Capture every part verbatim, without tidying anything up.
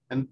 And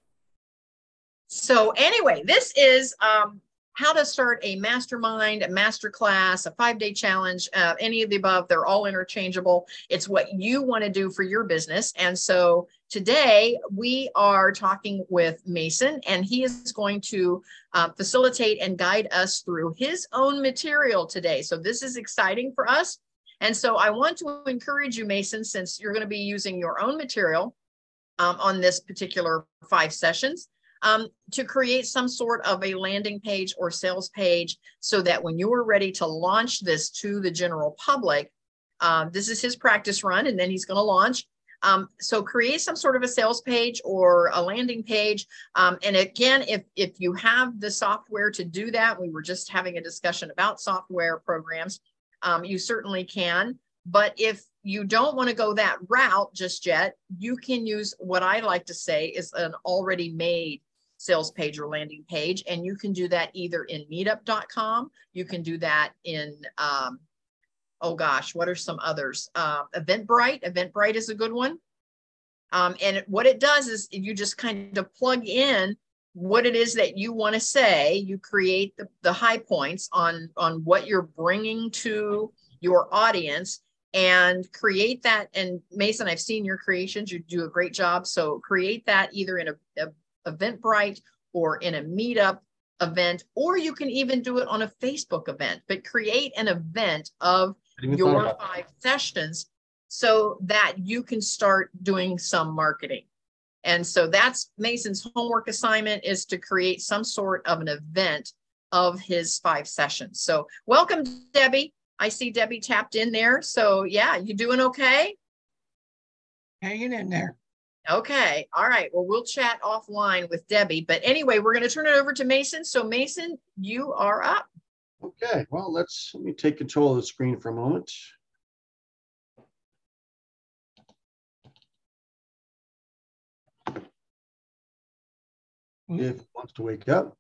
so anyway, this is um, how to start a mastermind, a masterclass, a five-day challenge, uh, any of the above. They're all interchangeable. It's what you want to do for your business. And so today we are talking with Mason, and he is going to uh, facilitate and guide us through his own material today. So this is exciting for us. And so I want to encourage you, Mason, since you're going to be using your own material um, on this particular five sessions, Um, to create some sort of a landing page or sales page so that when you are ready to launch this to the general public, um, this is his practice run, and then he's going to launch. Um, so create some sort of a sales page or a landing page. Um, and again, if, if you have the software to do that, we were just having a discussion about software programs, um, you certainly can. But if you don't want to go that route just yet, you can use what I like to say is an already made sales page or landing page. And you can do that either in meetup dot com. You can do that in, um, oh gosh, what are some others? Uh, Eventbrite. Eventbrite is a good one. Um, and what it does is you just kind of plug in what it is that you want to say. You create the, the high points on, on what you're bringing to your audience and create that. And Mason, I've seen your creations. You do a great job. So create that either in a, a Eventbrite or in a meetup event, or you can even do it on a Facebook event, but create an event of your five sessions so that you can start doing some marketing. And so that's Mason's homework assignment, is to create some sort of an event of his five sessions. So welcome, Debbie. I see Debbie tapped in there. So yeah, you doing okay? Hanging in there. Okay. All right. Well, we'll chat offline with Debbie. But anyway, we're going to turn it over to Mason. So Mason, you are up. Okay. Well, let's let me take control of the screen for a moment. If it wants to wake up.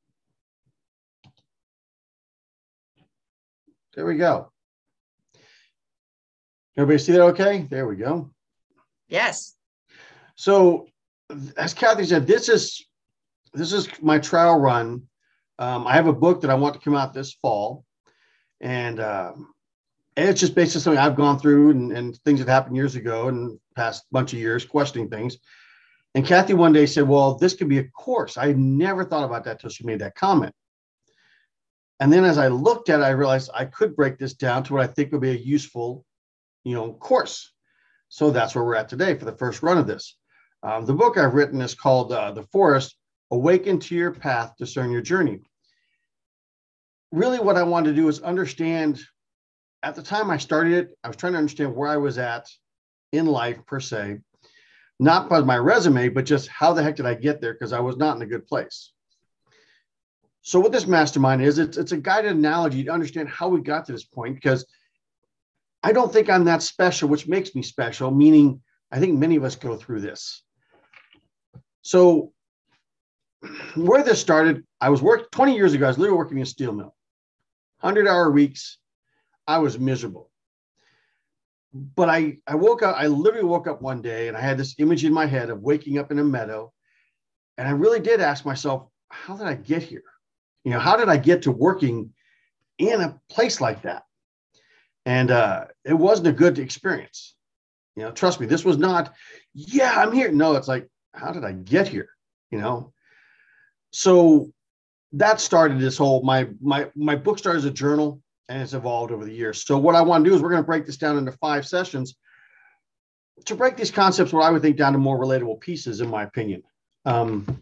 There we go. Everybody see that okay? There we go. Yes. So as Kathy said, this is this is my trial run. Um, I have a book that I want to come out this fall. And, um, and it's just basically something I've gone through and, and things that happened years ago and past bunch of years questioning things. And Kathy one day said, well, this could be a course. I never thought about that until she made that comment. And then as I looked at it, I realized I could break this down to what I think would be a useful, you know, course. So that's where we're at today for the first run of this. Um, the book I've written is called uh, The Forest, Awaken to Your Path, Discern Your Journey. Really what I wanted to do is understand, at the time I started it, I was trying to understand where I was at in life per se, not by my resume, but just how the heck did I get there? Because I was not in a good place. So what this mastermind is, it's, it's a guided analogy to understand how we got to this point, because I don't think I'm that special, which makes me special, meaning I think many of us go through this. So where this started, I was working twenty years ago, I was literally working in a steel mill, one hundred hour weeks. I was miserable. But I, I woke up, I literally woke up one day and I had this image in my head of waking up in a meadow. And I really did ask myself, how did I get here? You know, how did I get to working in a place like that? And uh, it wasn't a good experience. You know, trust me, this was not, yeah, I'm here. No, it's like, how did I get here? You know? So that started this whole, my, my, my book started as a journal and it's evolved over the years. So what I want to do is we're going to break this down into five sessions to break these concepts, what I would think, down to more relatable pieces, in my opinion. Um,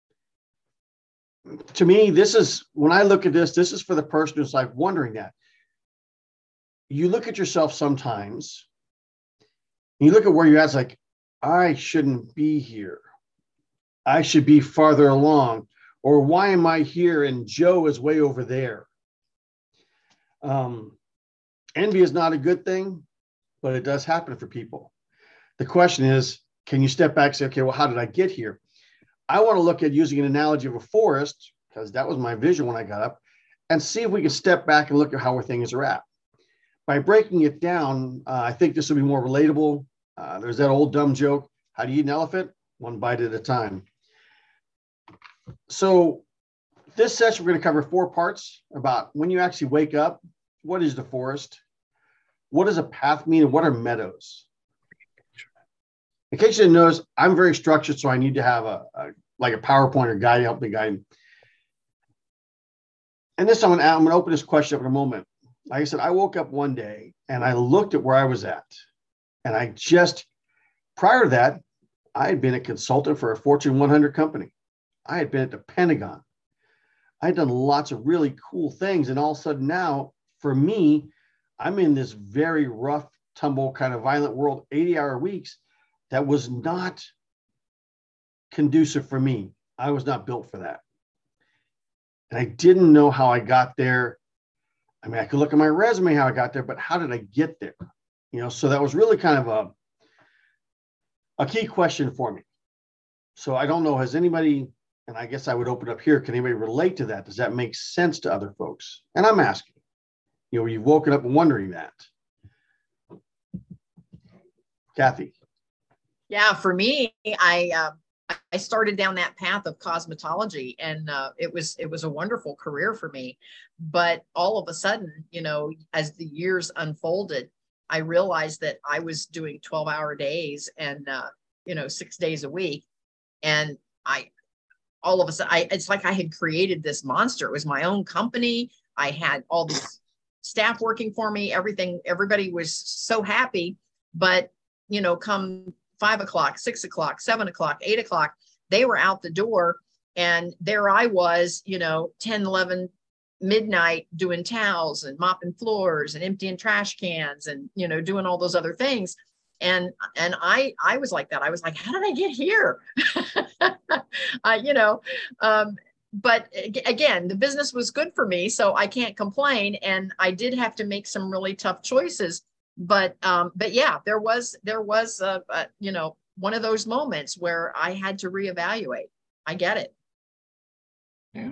to me, this is, when I look at this, this is for the person who's like wondering that. You look at yourself sometimes, and you look at where you're at, it's like, I shouldn't be here. I should be farther along. Or why am I here and Joe is way over there? Um, envy is not a good thing, but it does happen for people. The question is, can you step back and say, okay, well, how did I get here? I want to look at using an analogy of a forest, because that was my vision when I got up, and see if we can step back and look at how where things are at. By breaking it down, uh, I think this will be more relatable. Uh, there's that old dumb joke, how do you eat an elephant? One bite at a time. so this session, we're going to cover four parts about when you actually wake up, what is the forest? What does a path mean? And what are meadows? In case you didn't notice, I'm very structured, so I need to have a, a like a PowerPoint or guide to help me guide. And this, I'm going, to, I'm going to open this question up in a moment. Like I said, I woke up one day and I looked at where I was at. And I just, prior to that, I had been a consultant for a Fortune one hundred company. I had been at the Pentagon. I had done lots of really cool things. And all of a sudden now, for me, I'm in this very rough, tumble, kind of violent world, eighty hour weeks that was not conducive for me. I was not built for that. And I didn't know how I got there. I mean, I could look at my resume, how I got there, but how did I get there? You know, so that was really kind of a, a key question for me. So I don't know, has anybody, and I guess I would open up here, can anybody relate to that? Does that make sense to other folks? And I'm asking, you know, you've woken up and wondering that. Kathy. Yeah, for me, I uh, I started down that path of cosmetology, and uh, it was it was a wonderful career for me. But all of a sudden, you know, as the years unfolded, I realized that I was doing twelve hour days and uh, you know, six days a week, and I all of a sudden, I, it's like I had created this monster. It was my own company. I had all these staff working for me. Everything, everybody was so happy. But you know, come five o'clock, six o'clock, seven o'clock, eight o'clock, they were out the door. And there I was, you know, ten, eleven midnight doing towels and mopping floors and emptying trash cans and, you know, doing all those other things. And, and I, I was like that. I was like, how did I get here? uh, you know, um, but again, the business was good for me, so I can't complain. And I did have to make some really tough choices. But um, but yeah, there was there was a, a you know, one of those moments where I had to reevaluate. I get it. Yeah.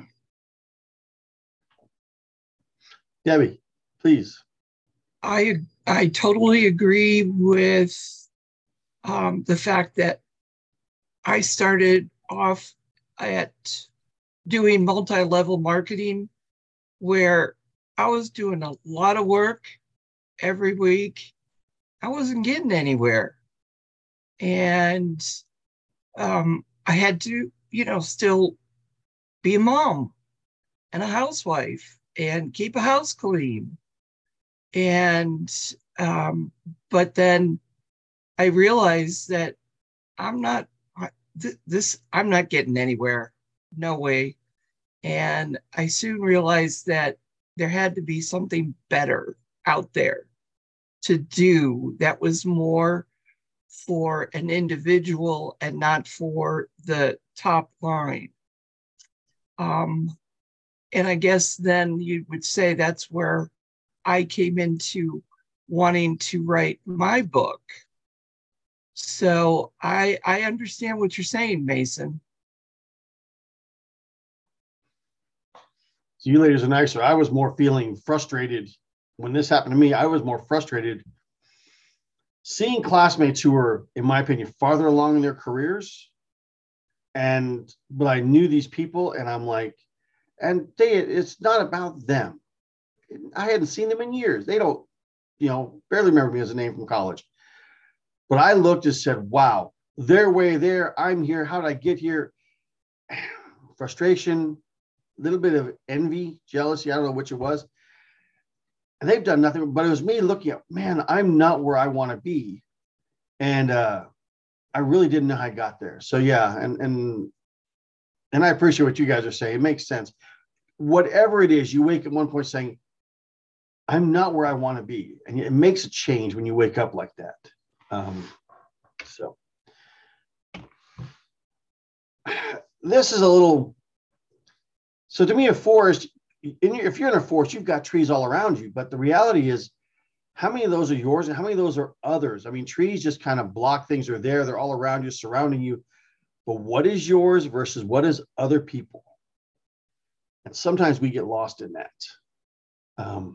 Debbie, please. I I totally agree with um, the fact that I started off at doing multi-level marketing, where I was doing a lot of work every week. I wasn't getting anywhere. And um, I had to, you know, still be a mom and a housewife and keep a house clean. And, um, but then I realized that I'm not, th- this, I'm not getting anywhere. No way. And I soon realized that there had to be something better out there to do that was more for an individual and not for the top line. Um, and I guess then you would say that's where I came into wanting to write my book. So I I understand what you're saying, Mason. So you ladies are nicer. I was more feeling frustrated when this happened to me. I was more frustrated seeing classmates who were, in my opinion, farther along in their careers. And, but I knew these people and I'm like, and they, it's not about them. I hadn't seen them in years. They don't, you know, barely remember me as a name from college. But I looked and said, wow, they're way there. I'm here. How did I get here? Frustration, a little bit of envy, jealousy. I don't know which it was. And they've done nothing, but it was me looking at, man, I'm not where I want to be. And uh, I really didn't know how I got there. So yeah, and and and I appreciate what you guys are saying. It makes sense. Whatever it is, you wake at one point saying, I'm not where I want to be. And it makes a change when you wake up like that. Um, so this is a little, so to me, a forest, in your, if you're in a forest, you've got trees all around you, but the reality is, how many of those are yours and how many of those are others? I mean, trees just kind of block things. Are there, they're all around you, surrounding you. But what is yours versus what is other people? And sometimes we get lost in that. Um,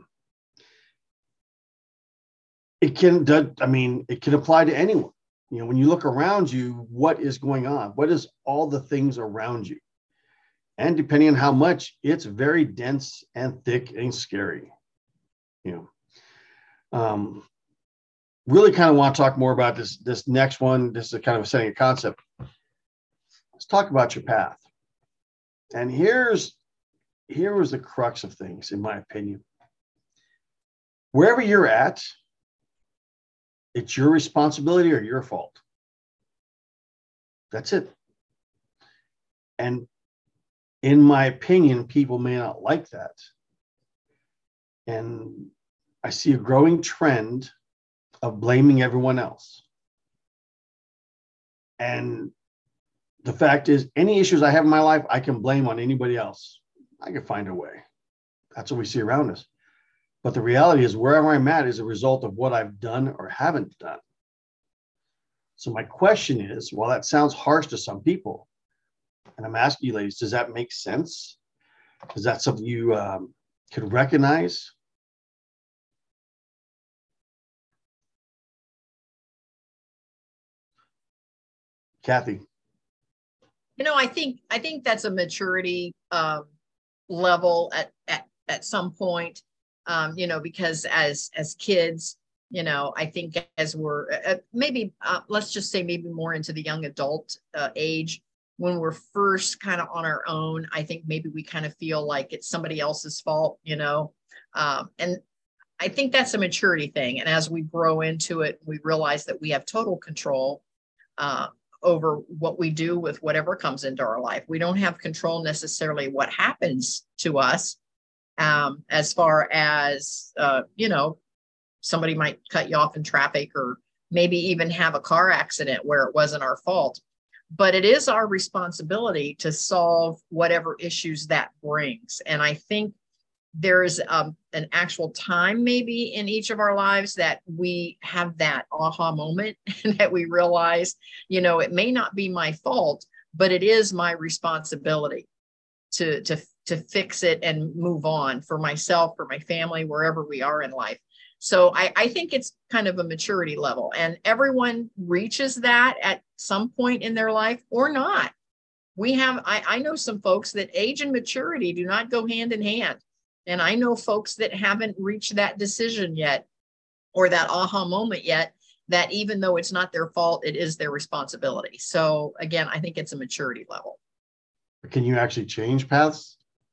it can, I mean, it can apply to anyone. You know, when you look around you, what is going on? What is all the things around you? And depending on how much, it's very dense and thick and scary. You know, um, really kind of want to talk more about this, this next one. This is kind of setting a concept. Let's talk about your path. And here's, here was the crux of things, in my opinion. Wherever you're at, it's your responsibility or your fault. That's it. And in my opinion, people may not like that. And I see a growing trend of blaming everyone else. And the fact is, any issues I have in my life, I can blame on anybody else. I can find a way. That's what we see around us. But the reality is, wherever I'm at is a result of what I've done or haven't done. So my question is, while that sounds harsh to some people, and I'm asking you ladies, does that make sense? Is that something you um, could recognize? Kathy. You know, I think I think that's a maturity um, level at, at at some point. Um, you know, because as as kids, you know, I think as we're uh, maybe uh, let's just say maybe more into the young adult uh, age, when we're first kind of on our own, I think maybe we kind of feel like it's somebody else's fault, you know, um, and I think that's a maturity thing. And as we grow into it, we realize that we have total control uh, over what we do with whatever comes into our life. We don't have control necessarily what happens to us. Um, as far as, uh, you know, somebody might cut you off in traffic or maybe even have a car accident where it wasn't our fault. But it is our responsibility to solve whatever issues that brings. And I think there's um, an actual time maybe in each of our lives that we have that aha moment and that we realize, you know, it may not be my fault, but it is my responsibility to, to, to fix it and move on for myself, for my family, wherever we are in life. So I, I think it's kind of a maturity level, and everyone reaches that at some point in their life or not. We have, I, I know some folks that age and maturity do not go hand in hand. And I know folks that haven't reached that decision yet or that aha moment yet, that even though it's not their fault, it is their responsibility. So again, I think it's a maturity level. Can you actually change paths?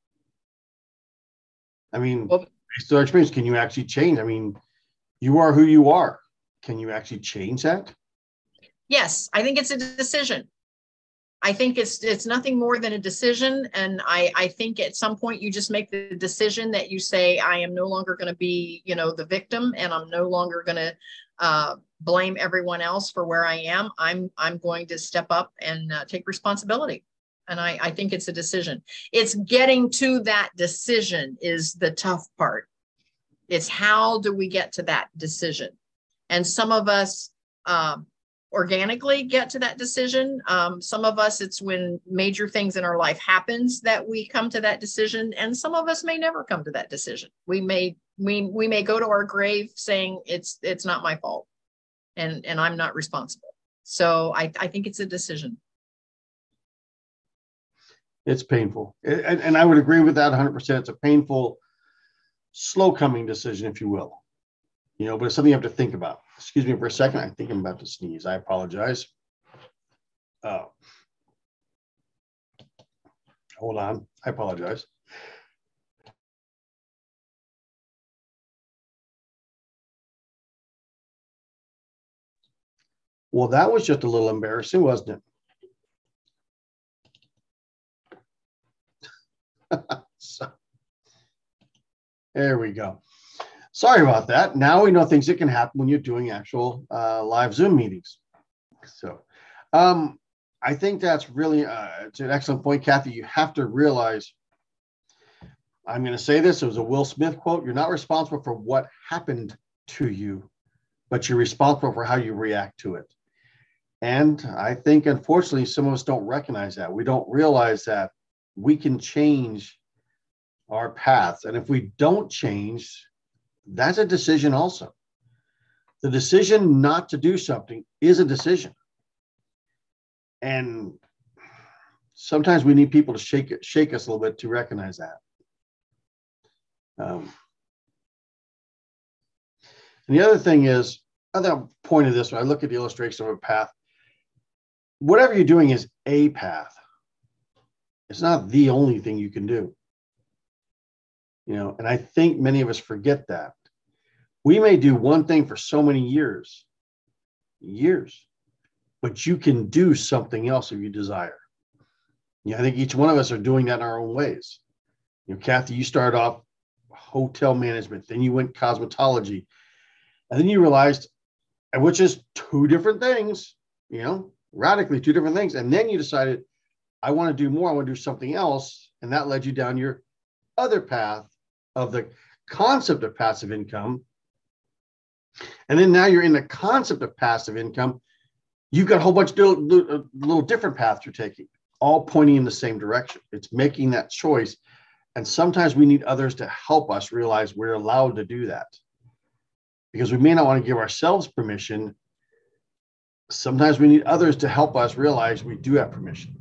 I mean, Well, based on our experience, can you actually change? I mean, you are who you are. Can you actually change that? yes, I think it's a decision. I think it's it's nothing more than a decision. And I, I think at some point you just make the decision that you say, I am no longer going to be, you know, the victim, and I'm no longer going to uh, blame everyone else for where I am. I'm I'm going to step up and uh, take responsibility. And I, I think it's a decision. It's getting to that decision is the tough part. It's how do we get to that decision? And some of us, um, organically get to that decision. Um, some of us, it's when major things in our life happens that we come to that decision. And some of us may never come to that decision. We may, we, we may go to our grave saying it's, it's not my fault and, and I'm not responsible. So I, I think it's a decision. It's painful. And, and I would agree with that one hundred percent. It's a painful, slow coming decision, if you will. You know, but it's something you have to think about. Excuse me for a second. I think I'm about to sneeze. I apologize. Uh, hold on. I apologize. Well, that was just a little embarrassing, wasn't it? So, there we go. Sorry about that. Now we know things that can happen when you're doing actual uh, live Zoom meetings. So um, I think that's really uh, it's an excellent point, Kathy. You have to realize, I'm going to say this, it was a Will Smith quote, you're not responsible for what happened to you, but you're responsible for how you react to it. And I think, unfortunately, some of us don't recognize that. We don't realize that we can change our paths. And if we don't change, that's a decision also. The decision not to do something is a decision. And sometimes we need people to shake it, shake us a little bit to recognize that. Um, and the other thing is, other point of this, when I look at the illustration of a path, whatever you're doing is a path. It's not the only thing you can do. You know, and I think many of us forget that. We may do one thing for so many years, years, but you can do something else if you desire. Yeah, I think each one of us are doing that in our own ways. You know, Kathy, you started off hotel management, then you went cosmetology, and then you realized, which is two different things, you know, radically two different things. And then you decided, I want to do more, I want to do something else. And that led you down your other path of the concept of passive income. And then now you're in the concept of passive income. You've got a whole bunch of little, little different paths you're taking, all pointing in the same direction. It's making that choice. And sometimes we need others to help us realize we're allowed to do that, because we may not want to give ourselves permission. Sometimes we need others to help us realize we do have permission.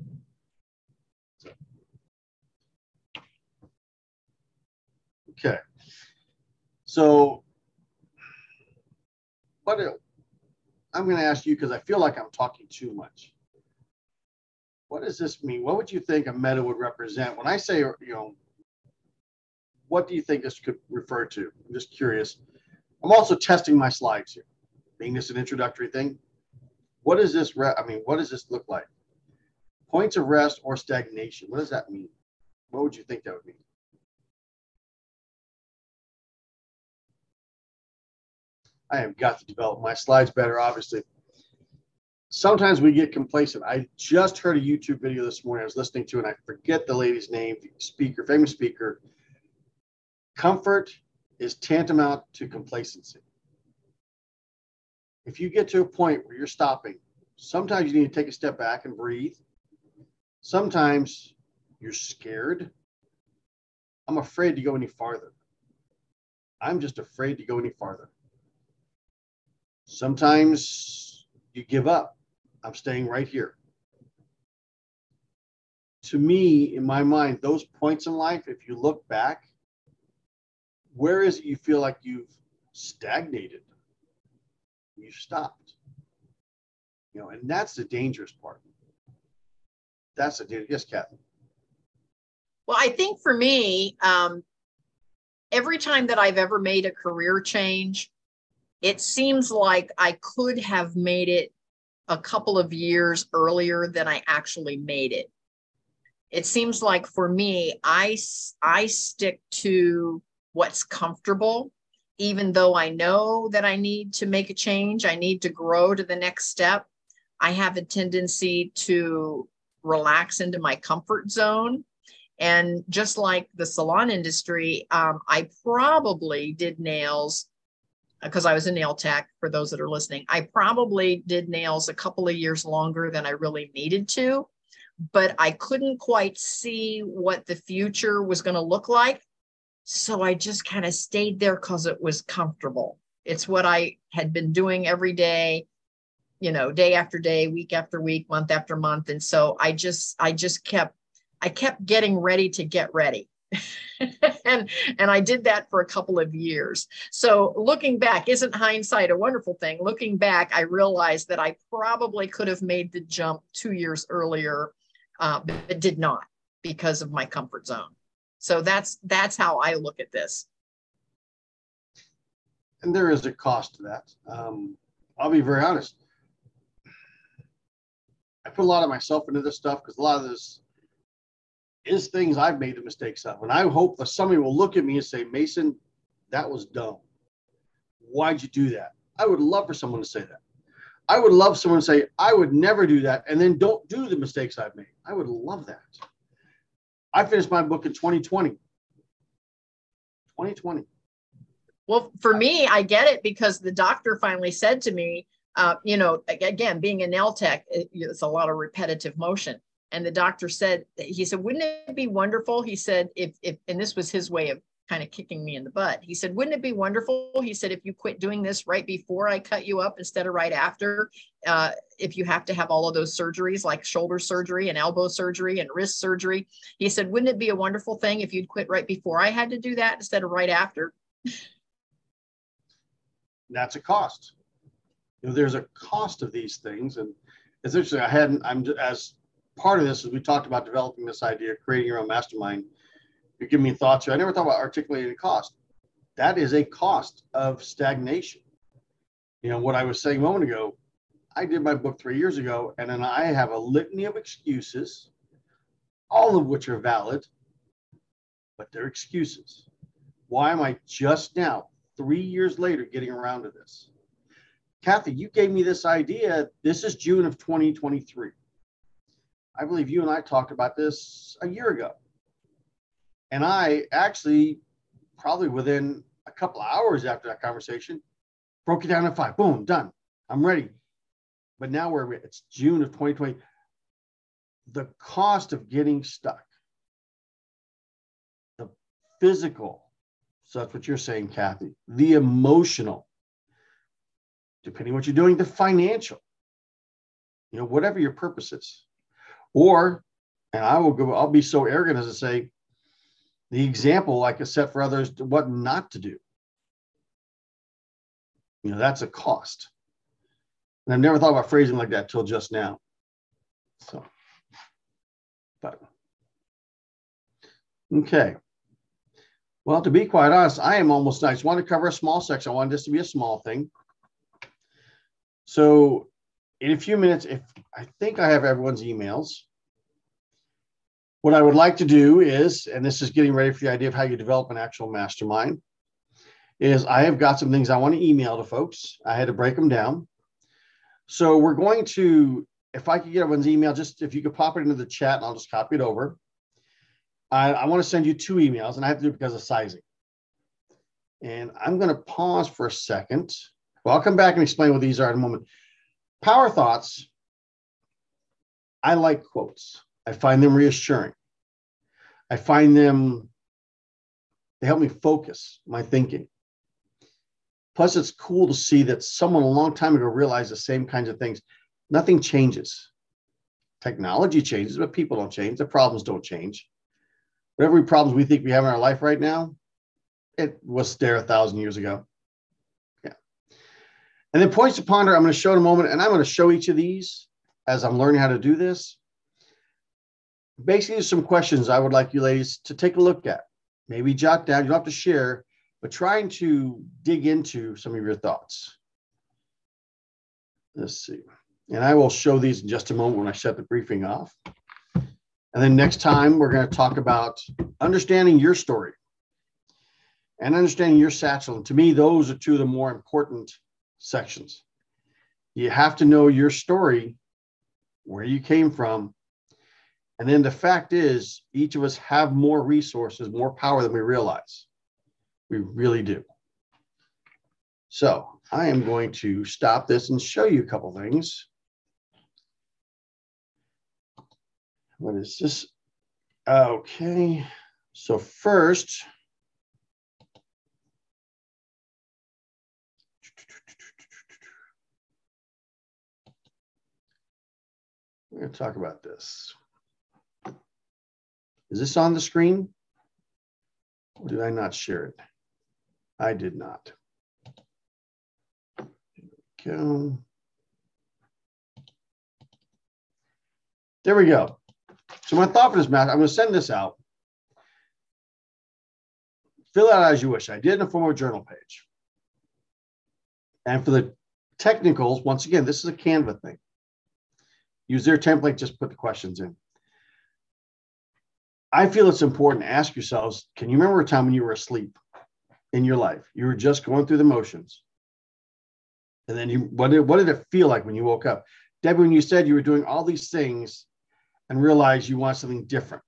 Okay. So what I'm going to ask you, because I feel like I'm talking too much. What does this mean? What would you think a meta would represent? When I say, you know, what do you think this could refer to? I'm just curious. I'm also testing my slides here, being this an introductory thing. What does this, re I mean, what does this look like? Points of rest or stagnation. What does that mean? What would you think that would mean? I have got to develop my slides better, obviously. Sometimes we get complacent. I just heard a YouTube video this morning I was listening to, and I forget the lady's name, the speaker, famous speaker. Comfort is tantamount to complacency. If you get to a point where you're stopping, sometimes you need to take a step back and breathe. Sometimes you're scared. I'm afraid to go any farther. I'm just afraid to go any farther. Sometimes you give up. I'm staying right here. To me, in my mind, those points in life, if you look back, where is it you feel like you've stagnated? You've stopped. You know, and that's the dangerous part. That's the dangerous. Yes, Kathy. Well, I think for me, um, every time that I've ever made a career change, it seems like I could have made it a couple of years earlier than I actually made it. It seems like for me, I, I stick to what's comfortable, even though I know that I need to make a change, I need to grow to the next step. I have a tendency to relax into my comfort zone. And just like the salon industry, um, I probably did nails because I was a nail tech, for those that are listening. I probably did nails a couple of years longer than I really needed to, but I couldn't quite see what the future was going to look like. So I just kind of stayed there because it was comfortable. It's what I had been doing every day, you know, day after day, week after week, month after month. And so I just, I just kept, I kept getting ready to get ready. and, and I did that for a couple of years. So looking back, isn't hindsight a wonderful thing? Looking back, I realized that I probably could have made the jump two years earlier, uh, but did not because of my comfort zone. So that's that's how I look at this. And there is a cost to that. Um, I'll be very honest. I put a lot of myself into this stuff because a lot of this is things I've made the mistakes of. And I hope that somebody will look at me and say, Mason, that was dumb. Why'd you do that? I would love for someone to say that. I would love someone to say, I would never do that, and then don't do the mistakes I've made. I would love that. I finished my book in twenty twenty. twenty twenty. Well, for me, I get it because the doctor finally said to me, uh, you know, again, being a nail tech, it, it's a lot of repetitive motion. And the doctor said, he said, wouldn't it be wonderful? He said, if, if, and this was his way of kind of kicking me in the butt. He said, wouldn't it be wonderful? He said, if you quit doing this right before I cut you up instead of right after, uh, if you have to have all of those surgeries like shoulder surgery and elbow surgery and wrist surgery. He said, wouldn't it be a wonderful thing if you'd quit right before I had to do that instead of right after? That's a cost. You know, there's a cost of these things. And essentially, I hadn't, I'm as part of this, as we talked about developing this idea, creating your own mastermind, you give me thoughts here. I never thought about articulating cost. That is a cost of stagnation. You know, what I was saying a moment ago, I did my book three years ago, and then I have a litany of excuses, all of which are valid, but they're excuses. Why am I just now, three years later, getting around to this? Kathy, you gave me this idea. This is June of twenty twenty-three. I believe you and I talked about this a year ago. And I actually, probably within a couple of hours after that conversation, broke it down to five. Boom, done. I'm ready. But now we're, it's June of twenty twenty. The cost of getting stuck, the physical, so that's what you're saying, Kathy, the emotional, depending on what you're doing, the financial, you know, whatever your purpose is. Or, and I will go, I'll be so arrogant as to say, the example I could set for others to what not to do. You know, that's a cost. And I've never thought about phrasing like that till just now. So, but, okay. Well, to be quite honest, I am almost, I just want to cover a small section. I wanted this to be a small thing. So in a few minutes, if I think I have everyone's emails, what I would like to do is, and this is getting ready for the idea of how you develop an actual mastermind, is I have got some things I want to email to folks. I had to break them down. So we're going to, if I could get everyone's email, just if you could pop it into the chat and I'll just copy it over. I, I want to send you two emails, and I have to do it because of sizing. And I'm going to pause for a second. Well, I'll come back and explain what these are in a moment. Power thoughts. I like quotes. I find them reassuring. I find them, they help me focus my thinking. Plus, it's cool to see that someone a long time ago realized the same kinds of things. Nothing changes. Technology changes, but people don't change. The problems don't change. Whatever problems we think we have in our life right now, it was there a thousand years ago. Yeah. And then points to ponder, I'm going to show in a moment, and I'm going to show each of these as I'm learning how to do this. Basically, there's some questions I would like you ladies to take a look at. Maybe jot down, you don't have to share, but trying to dig into some of your thoughts. Let's see. And I will show these in just a moment when I shut the briefing off. And then next time, we're going to talk about understanding your story and understanding your satchel. And to me, those are two of the more important sections. You have to know your story, where you came from. And then the fact is, each of us have more resources, more power than we realize. We really do. So I am going to stop this and show you a couple things. What is this? Okay. So first, we're going to talk about this. Is this on the screen? Or did I not share it? I did not. There we go. There we go. So my thought for this math, I'm going to send this out. Fill it out as you wish. I did in the form of a journal page. And for the technicals, once again, this is a Canva thing. Use their template, just put the questions in. I feel it's important to ask yourselves, can you remember a time when you were asleep in your life? You were just going through the motions. And then you, what did, what did it feel like when you woke up? Debbie, when you said you were doing all these things and realized you want something different,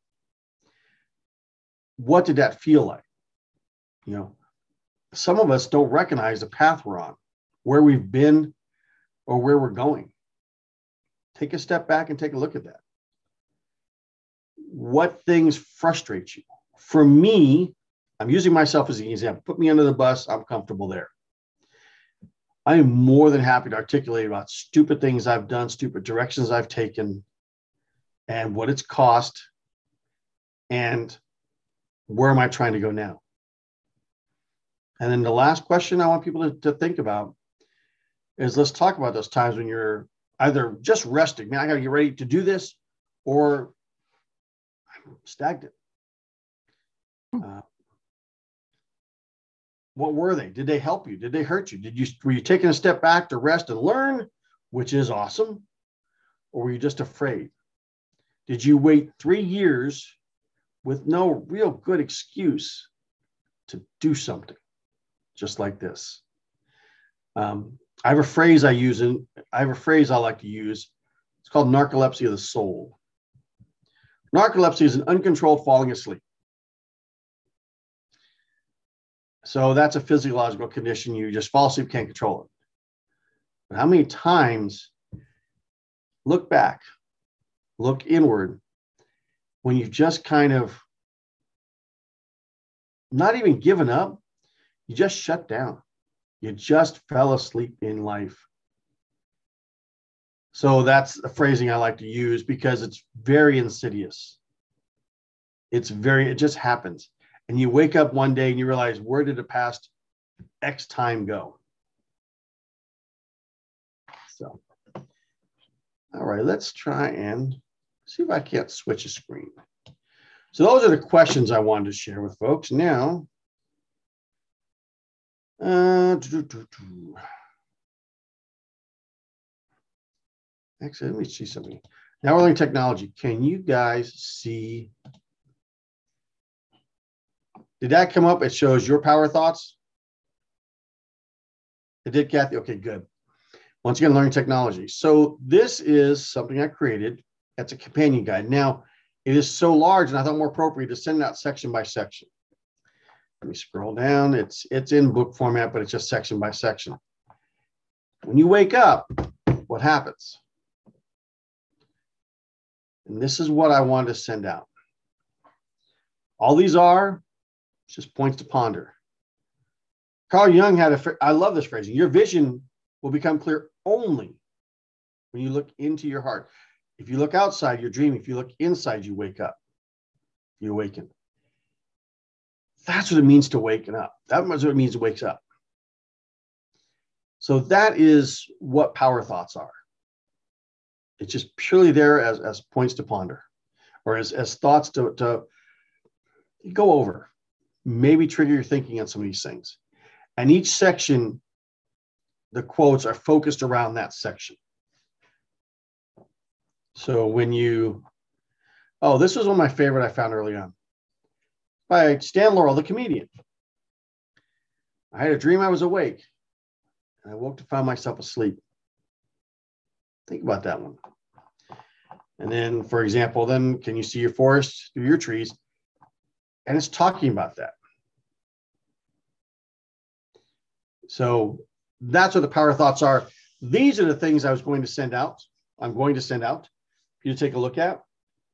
what did that feel like? You know, some of us don't recognize the path we're on, where we've been or where we're going. Take a step back and take a look at that. What things frustrate you? For me, I'm using myself as an example. Put me under the bus. I'm comfortable there. I am more than happy to articulate about stupid things I've done, stupid directions I've taken, and what it's cost, and where am I trying to go now? And then the last question I want people to, to think about is, let's talk about those times when you're either just resting, man, I got to get ready to do this, or I'm stagnant. Uh, what were they? Did they help you? Did they hurt you? Did you, were you taking a step back to rest and learn, which is awesome? Or were you just afraid? Did you wait three years with no real good excuse to do something just like this? Um, I have a phrase I use, and I have a phrase I like to use. It's called narcolepsy of the soul. Narcolepsy is an uncontrolled falling asleep. So that's a physiological condition. You just fall asleep, can't control it. But how many times, look back, look inward, when you've just kind of not even given up, you just shut down. You just fell asleep in life. So that's a phrasing I like to use because it's very insidious. It's very, it just happens. And you wake up one day and you realize, where did the past X time go? So, all right, let's try and see if I can't switch a screen. So those are the questions I wanted to share with folks. Now, uh, doo -doo -doo -doo. Actually, let me see something. Now we're learning technology. Can you guys see? Did that come up? It shows your power thoughts. It did, Kathy? Okay, good. Once again, learning technology. So this is something I created. That's a companion guide. Now, it is so large, and I thought more appropriate to send it out section by section. Let me scroll down. It's, it's in book format, but it's just section by section. When you wake up, what happens? And this is what I wanted to send out. All these are just points to ponder. Carl Jung had a, I love this phrasing, your vision will become clear only when you look into your heart. If you look outside, you're dreaming. If you look inside, you wake up. You awaken. That's what it means to waken up. That's what it means to wake up. So that is what power thoughts are. It's just purely there as, as points to ponder, or as, as thoughts to, to go over, maybe trigger your thinking on some of these things. And each section, the quotes are focused around that section. So when you, oh, this was one of my favorite I found early on, by Stan Laurel, the comedian. I had a dream I was awake, and I woke to find myself asleep. Think about that one. And then, for example, then can you see your forest through your trees? And it's talking about that. So that's what the power thoughts are. These are the things I was going to send out. I'm going to send out for you to take a look at.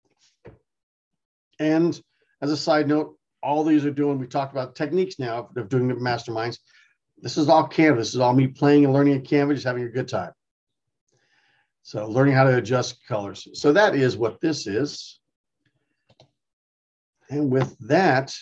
And as a side note, all these are doing, we talked about techniques now of doing the masterminds. This is all Canva. This is all me playing and learning at Canva, just having a good time. So learning how to adjust colors. So that is what this is. And with that,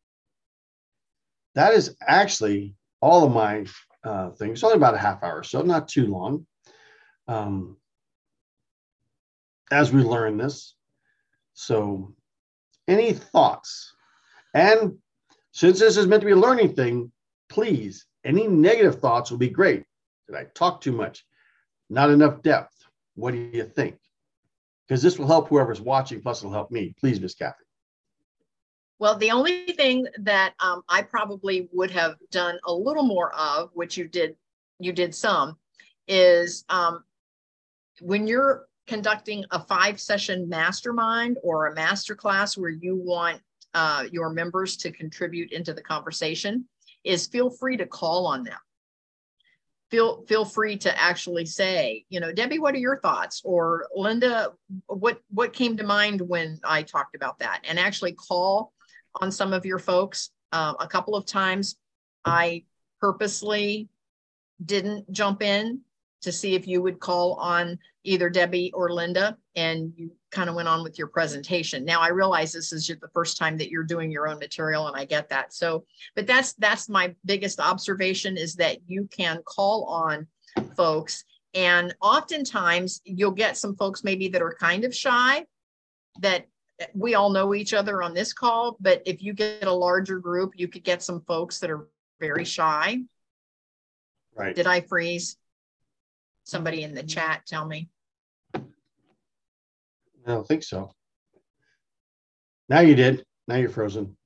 that is actually all of my uh, things. It's only about a half hour, so not too long. Um, as we learn this. So any thoughts? And since this is meant to be a learning thing, please, any negative thoughts will be great. Did I talk too much? Not enough depth? What do you think? Because this will help whoever's watching, plus it'll help me. Please, Miss Kathy. Well, the only thing that um, I probably would have done a little more of, which you did, you did some, is um, when you're conducting a five session mastermind or a masterclass where you want uh, your members to contribute into the conversation, is feel free to call on them. Feel, feel free to actually say, you know, Debbie, what are your thoughts? Or Linda, what, what came to mind when I talked about that? And actually call on some of your folks Um, a couple of times I purposely didn't jump in to see if you would call on either Debbie or Linda, and you kind of went on with your presentation. Now I realize this is just the first time that you're doing your own material, and I get that. So, but that's that's my biggest observation, is that you can call on folks, and oftentimes you'll get some folks maybe that are kind of shy, that we all know each other on this call, but if you get a larger group, you could get some folks that are very shy. Right. Did I freeze? Somebody in the chat tell me. I don't think so. Now you did. Now you're frozen.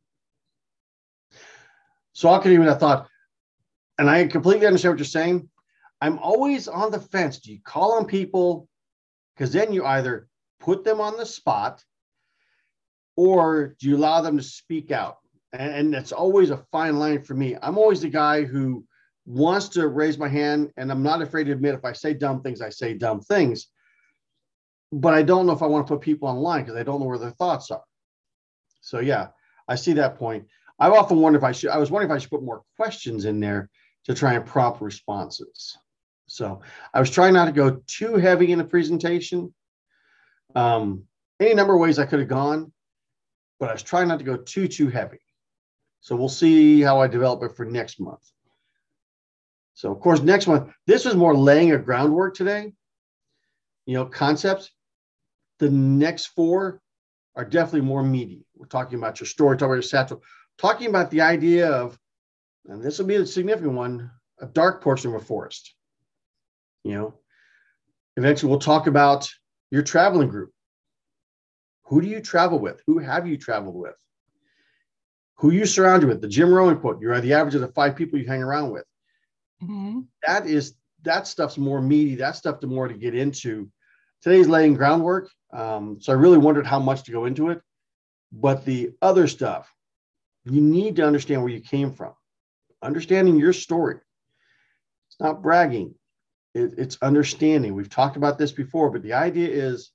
So I could even have thought, and I completely understand what you're saying. I'm always on the fence. Do you call on people? Because then you either put them on the spot, or do you allow them to speak out? And, and that's always a fine line for me. I'm always the guy who wants to raise my hand, and I'm not afraid to admit if I say dumb things, I say dumb things. But I don't know if I want to put people online because I don't know where their thoughts are. So yeah, I see that point. I've often wondered if I should, I was wondering if I should put more questions in there to try and prompt responses. So I was trying not to go too heavy in the presentation. Um, any number of ways I could have gone, but I was trying not to go too, too heavy. So we'll see how I develop it for next month. So of course, next month, this was more laying a groundwork today, you know, concepts. The next four are definitely more meaty. We're talking about your story, talking about your satchel, talking about the idea of, and this will be a significant one, a dark portion of a forest. You know, eventually we'll talk about your traveling group. Who do you travel with? Who have you traveled with? Who you surround you with? The Jim Rohn quote, you are the average of the five people you hang around with. Mm-hmm. That is, that stuff's more meaty. That stuff to more to get into. Today's laying groundwork. Um, so I really wondered how much to go into it. But the other stuff, you need to understand where you came from. Understanding your story. It's not bragging. It, it's understanding. We've talked about this before, but the idea is,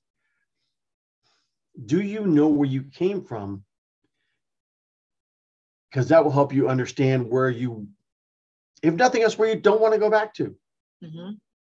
do you know where you came from? Because that will help you understand where you, if nothing else, where you don't want to go back to. Mm-hmm.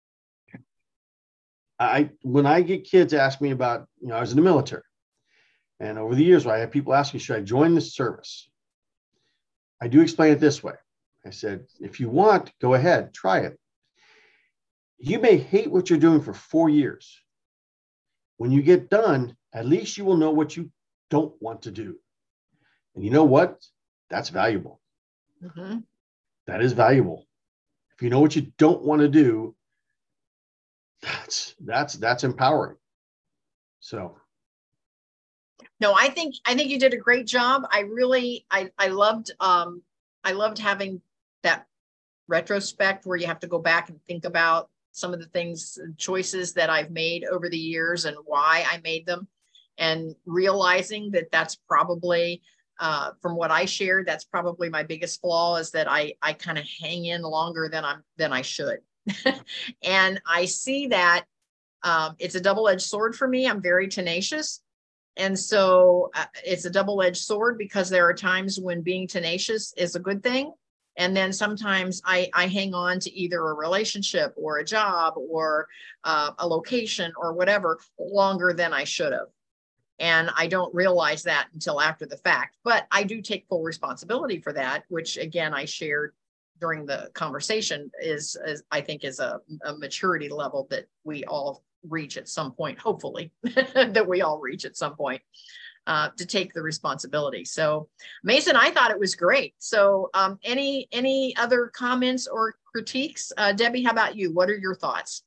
I, when I get kids ask me about, you know, I was in the military, and over the years, I have people ask me, should I join the service? I do explain it this way. I said, if you want, go ahead, try it. You may hate what you're doing for four years. When you get done, at least you will know what you don't want to do. And you know what? That's valuable. Mm-hmm. That is valuable. If you know what you don't want to do, that's that's that's empowering. So no, I think I think you did a great job. I really I I loved um I loved having that retrospect where you have to go back and think about some of the things, choices that I've made over the years and why I made them, and realizing that that's probably uh, from what I shared, that's probably my biggest flaw, is that I I kind of hang in longer than I'm than I should. And I see that um, it's a double-edged sword for me. I'm very tenacious. And so uh, it's a double-edged sword, because there are times when being tenacious is a good thing. And then sometimes I, I hang on to either a relationship or a job or uh, a location or whatever longer than I should have. And I don't realize that until after the fact. But I do take full responsibility for that, which, again, I shared during the conversation, is, is I think is a, a maturity level that we all reach at some point, hopefully, that we all reach at some point, uh, to take the responsibility. So Mason, I thought it was great. So um, any, any other comments or critiques? Uh, Debbie, how about you? What are your thoughts?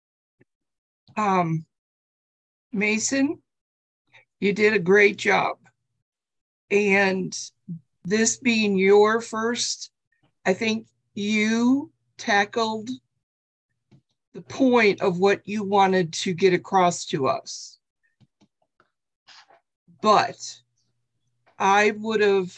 Um, Mason, you did a great job. And this being your first, I think you tackled the point of what you wanted to get across to us. But I would have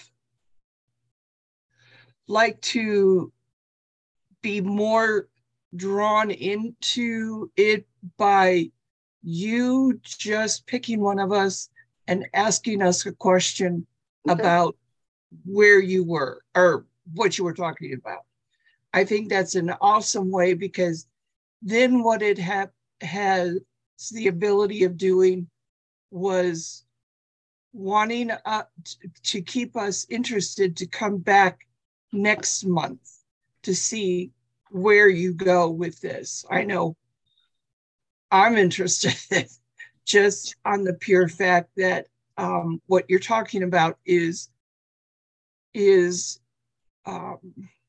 liked to be more drawn into it by you just picking one of us and asking us a question okay. about where you were or what you were talking about. I think that's an awesome way, because then what it ha- has the ability of doing was wanting uh, t- to keep us interested to come back next month to see where you go with this. I know I'm interested just on the pure fact that um, what you're talking about is is um,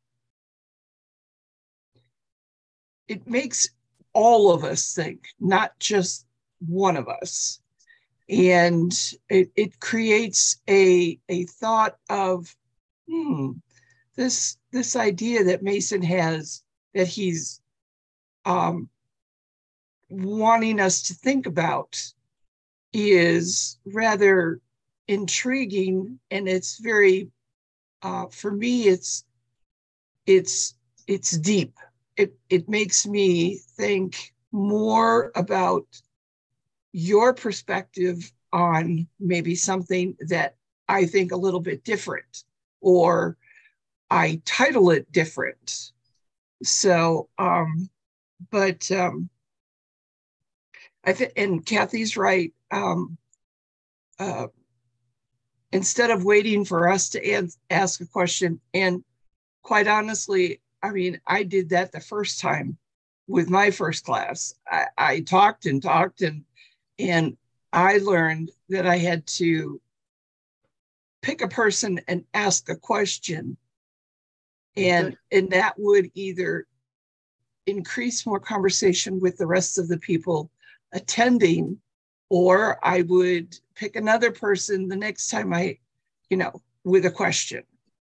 it makes all of us think, not just one of us. And it, it creates a, a thought of, hmm, this, this idea that Mason has, that he's um, wanting us to think about, is rather intriguing. And it's very, uh, for me, it's, it's, it's deep. It, it makes me think more about your perspective on maybe something that I think a little bit different, or I title it different. So, um, but um, I think, and Kathy's right. Um, uh, instead of waiting for us to an- ask a question, and quite honestly, I mean, I did that the first time with my first class. I, I talked and talked, and and I learned that I had to pick a person and ask a question, and and that would either increase more conversation with the rest of the people attending, or I would pick another person the next time I, you know, with a question.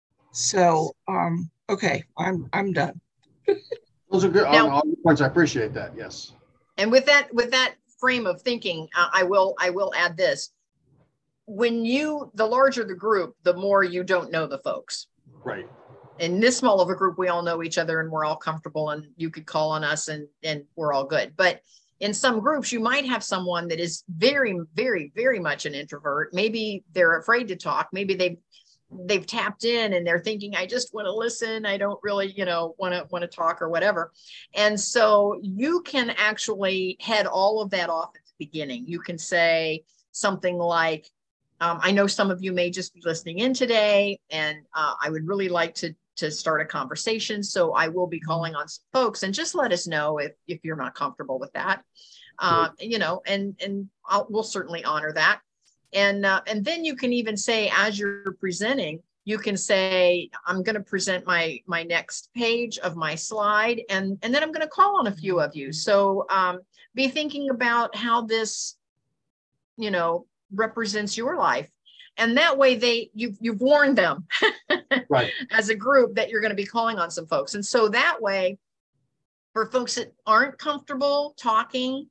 So, um, okay, I'm I'm done. Those are good Now, on all the points. I appreciate that. Yes. And with that, with that frame of thinking, uh, I will I will add this. When you, the larger the group, the more you don't know the folks. Right. In this small of a group, we all know each other and we're all comfortable, and you could call on us and, and we're all good. But in some groups, you might have someone that is very, very, very much an introvert. Maybe they're afraid to talk. Maybe they've they've tapped in and they're thinking, I just want to listen. I don't really, you know, want to want to talk or whatever. And so you can actually head all of that off at the beginning. You can say something like, um, I know some of you may just be listening in today, and uh, I would really like to to start a conversation. So I will be calling on some folks, and just let us know if, if you're not comfortable with that, uh, you know, and, and I'll, we'll certainly honor that. And, uh, and then you can even say, as you're presenting, you can say, I'm going to present my, my next page of my slide, and, and then I'm going to call on a few of you. So um, be thinking about how this, you know, represents your life. And that way they, you've, you've warned them right. as a group that you're going to be calling on some folks. And so that way, for folks that aren't comfortable talking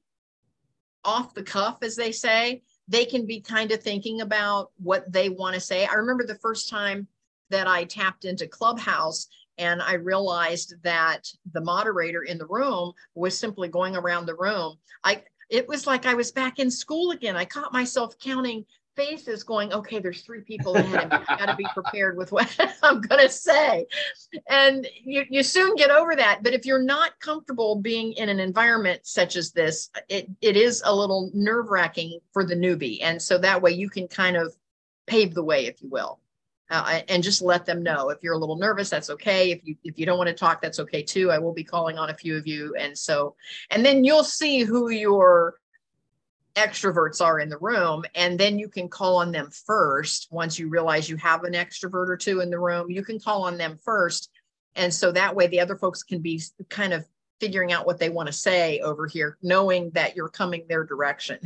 off the cuff, as they say, they can be kind of thinking about what they want to say. I remember the first time that I tapped into Clubhouse, and I realized that the moderator in the room was simply going around the room. I, it was like I was back in school again. I caught myself counting faces going, okay, there's three people ahead of me. I got to be prepared with what I'm going to say. And you, you soon get over that. But if you're not comfortable being in an environment such as this, it, it is a little nerve wracking for the newbie. And so that way you can kind of pave the way, if you will, uh, and just let them know. If you're a little nervous, that's okay. If you, if you don't want to talk, that's okay too. I will be calling on a few of you. And so, and then you'll see who your extroverts are in the room, and then you can call on them first. Once you realize you have an extrovert or two in the room, you can call on them first. And so that way the other folks can be kind of figuring out what they want to say over here, knowing that you're coming their direction,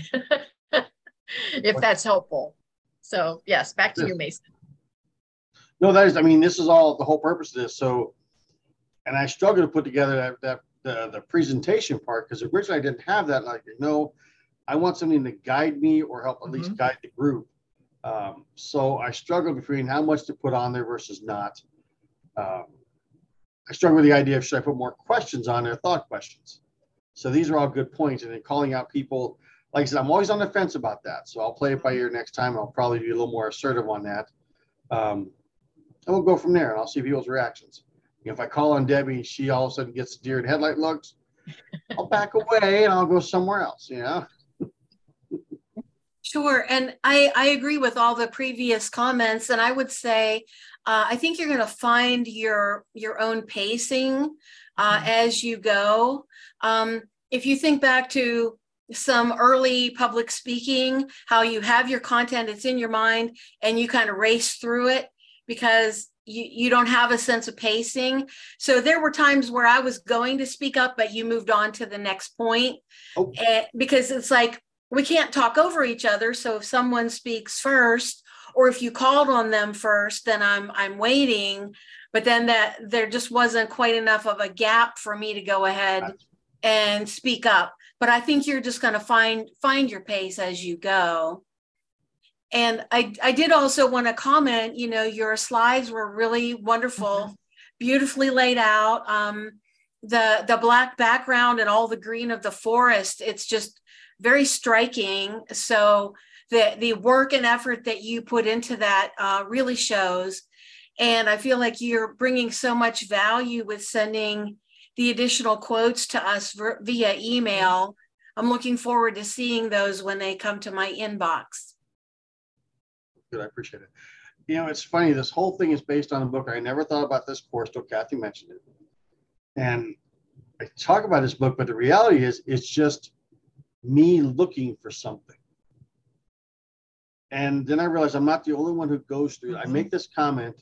if that's helpful. So yes, back to you, Mason. No, that is, I mean, this is all the whole purpose of this. So, and I struggled to put together that, that the, the presentation part, because originally I didn't have that. Like, you know, I want something to guide me or help at least mm-hmm. guide the group. Um, so I struggled between how much to put on there versus not. Um, I struggle with the idea of, should I put more questions on there, thought questions? So these are all good points. And then calling out people, like I said, I'm always on the fence about that. So I'll play it by ear next time. I'll probably be a little more assertive on that. Um, and we'll go from there, and I'll see people's reactions. You know, if I call on Debbie and she all of a sudden gets deer in headlight looks, I'll back away and I'll go somewhere else, you know? Sure. And I, I agree with all the previous comments. And I would say, uh, I think you're going to find your, your own pacing uh, mm-hmm. as you go. Um, if you think back to some early public speaking, how you have your content, it's in your mind and you kind of race through it because you, you don't have a sense of pacing. So there were times where I was going to speak up, but you moved on to the next point oh. and, because it's like, we can't talk over each other. So if someone speaks first, or if you called on them first, then I'm I'm waiting. But then that there just wasn't quite enough of a gap for me to go ahead and speak up. But I think you're just going to find find your pace as you go. And I I did also want to comment. You know, your slides were really wonderful, mm-hmm. beautifully laid out. Um, the the black background and all the green of the forest. It's just very striking. So the, the work and effort that you put into that uh, really shows. And I feel like you're bringing so much value with sending the additional quotes to us ver- via email. I'm looking forward to seeing those when they come to my inbox. Good, I appreciate it. You know, it's funny, this whole thing is based on a book. I never thought about this course till Kathy mentioned it. And I talk about this book, but the reality is it's just me looking for something. And then I realized I'm not the only one who goes through it. Mm-hmm. I make this comment,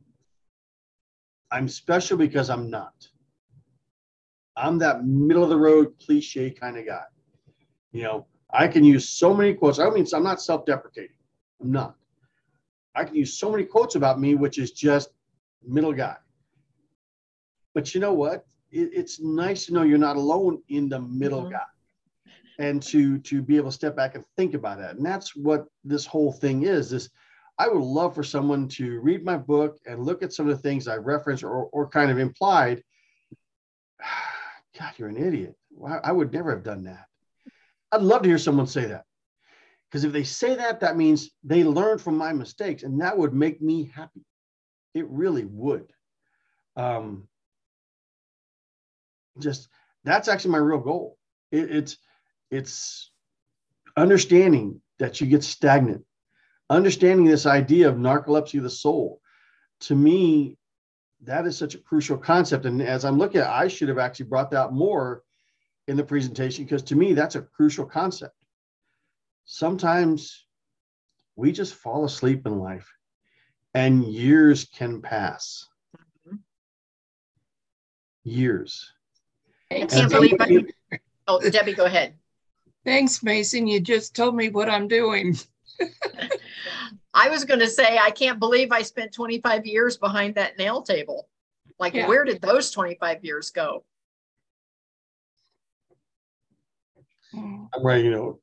I'm special because I'm not. I'm that middle of the road cliche kind of guy. You know, I can use so many quotes. I mean, I'm not self-deprecating. I'm not. I can use so many quotes about me, which is just middle guy. But you know what? It, it's nice to know you're not alone in the middle mm-hmm. guy. And to to be able to step back and think about that. And that's what this whole thing is. This, I would love for someone to read my book and look at some of the things I referenced or, or kind of implied. God, you're an idiot. I would never have done that. I'd love to hear someone say that. Because if they say that, that means they learned from my mistakes. And that would make me happy. It really would. Um, just, that's actually my real goal. It, it's, It's understanding that you get stagnant, understanding this idea of narcolepsy of the soul. To me, that is such a crucial concept. And as I'm looking at it, I should have actually brought that more in the presentation because to me, that's a crucial concept. Sometimes we just fall asleep in life and years can pass. Mm-hmm. Years. I can't believe it. Oh, Debbie, go ahead. Thanks, Mason. You just told me what I'm doing. I was going to say, I can't believe I spent twenty-five years behind that nail table. Like, yeah. Where did those twenty-five years go? I'm ready, you know.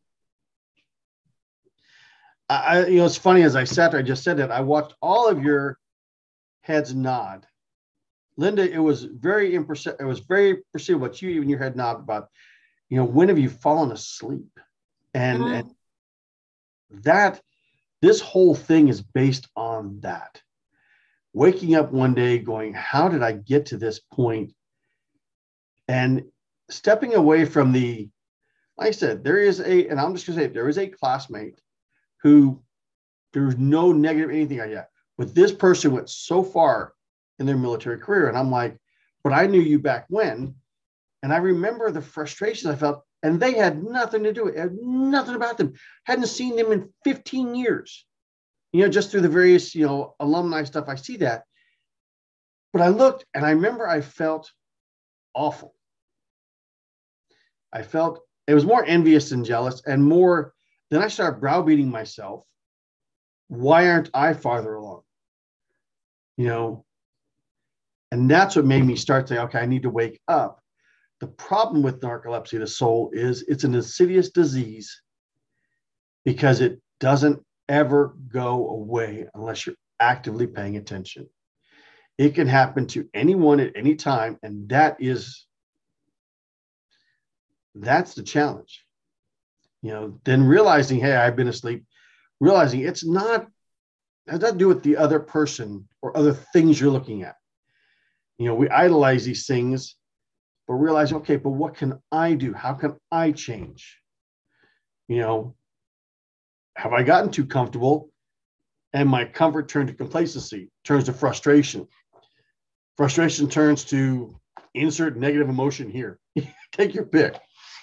I, you know, it's funny, as I sat there, I just said that, I watched all of your heads nod. Linda, it was very impressive. It was very perceivable, but you even your head nod about, you know, when have you fallen asleep? And, mm-hmm. and that, this whole thing is based on that. Waking up one day going, how did I get to this point? And stepping away from the, like I said, there is a, and I'm just gonna say, there is a classmate who there's no negative anything like that. But this person went so far in their military career. And I'm like, but I knew you back when. And I remember the frustrations I felt, and they had nothing to do with it, had nothing about them. Hadn't seen them in fifteen years. You know, just through the various, you know, alumni stuff, I see that. But I looked and I remember I felt awful. I felt, it was more envious than jealous, and more, then I started browbeating myself. Why aren't I farther along? You know, and that's what made me start saying, okay, I need to wake up. The problem with narcolepsy of the soul is it's an insidious disease because it doesn't ever go away unless you're actively paying attention. It can happen to anyone at any time, and that is, that's the challenge. You know, then realizing, hey, I've been asleep, realizing it's not has nothing to do with the other person or other things you're looking at. You know, we idolize these things, but realize, okay, but what can I do? How can I change? You know, have I gotten too comfortable and my comfort turned to complacency, turns to frustration? Frustration turns to insert negative emotion here. Take your pick.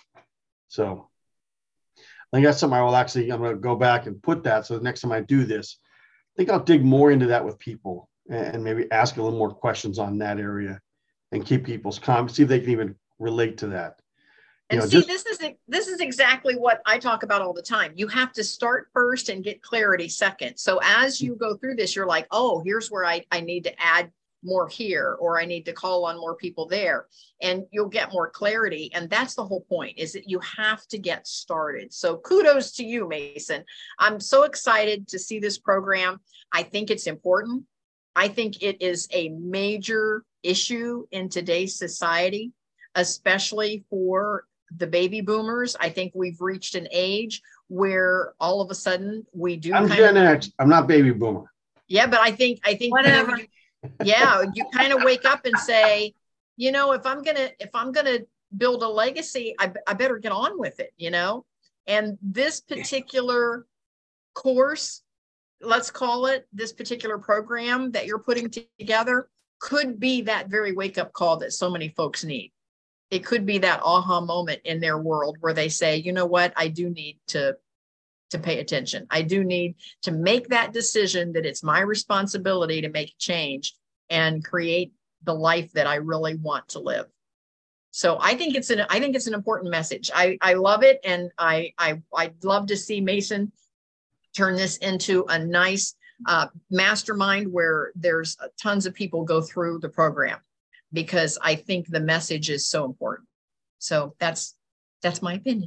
So I think that's something I will actually, I'm going to go back and put that. So the next time I do this, I think I'll dig more into that with people and maybe ask a little more questions on that area and keep people's comments, see if they can even relate to that. And you know, see, just, this is this is exactly what I talk about all the time. You have to start first and get clarity second. So as you go through this, you're like, oh, here's where I, I need to add more here, or I need to call on more people there, and you'll get more clarity. And that's the whole point, is that you have to get started. So kudos to you, Mason. I'm so excited to see this program. I think it's important. I think it is a major issue in today's society, especially for the baby boomers. I think we've reached an age where all of a sudden we do. I'm kind Gen of, X. I'm not baby boomer. Yeah, but I think I think Whatever. kind of you, yeah, you kind of wake up and say, you know, if I'm gonna if I'm gonna build a legacy, I, I better get on with it, you know. And this particular course, let's call it, this particular program that you're putting together could be that very wake up call that so many folks need. It could be that aha moment in their world where they say, you know what, I do need to, to pay attention. I do need to make that decision that it's my responsibility to make a change and create the life that I really want to live. So I think it's an, I think it's an important message. I, I love it. And I, I, I'd love to see Mason turn this into a nice uh, mastermind where there's tons of people go through the program, because I think the message is so important. So that's, that's my opinion.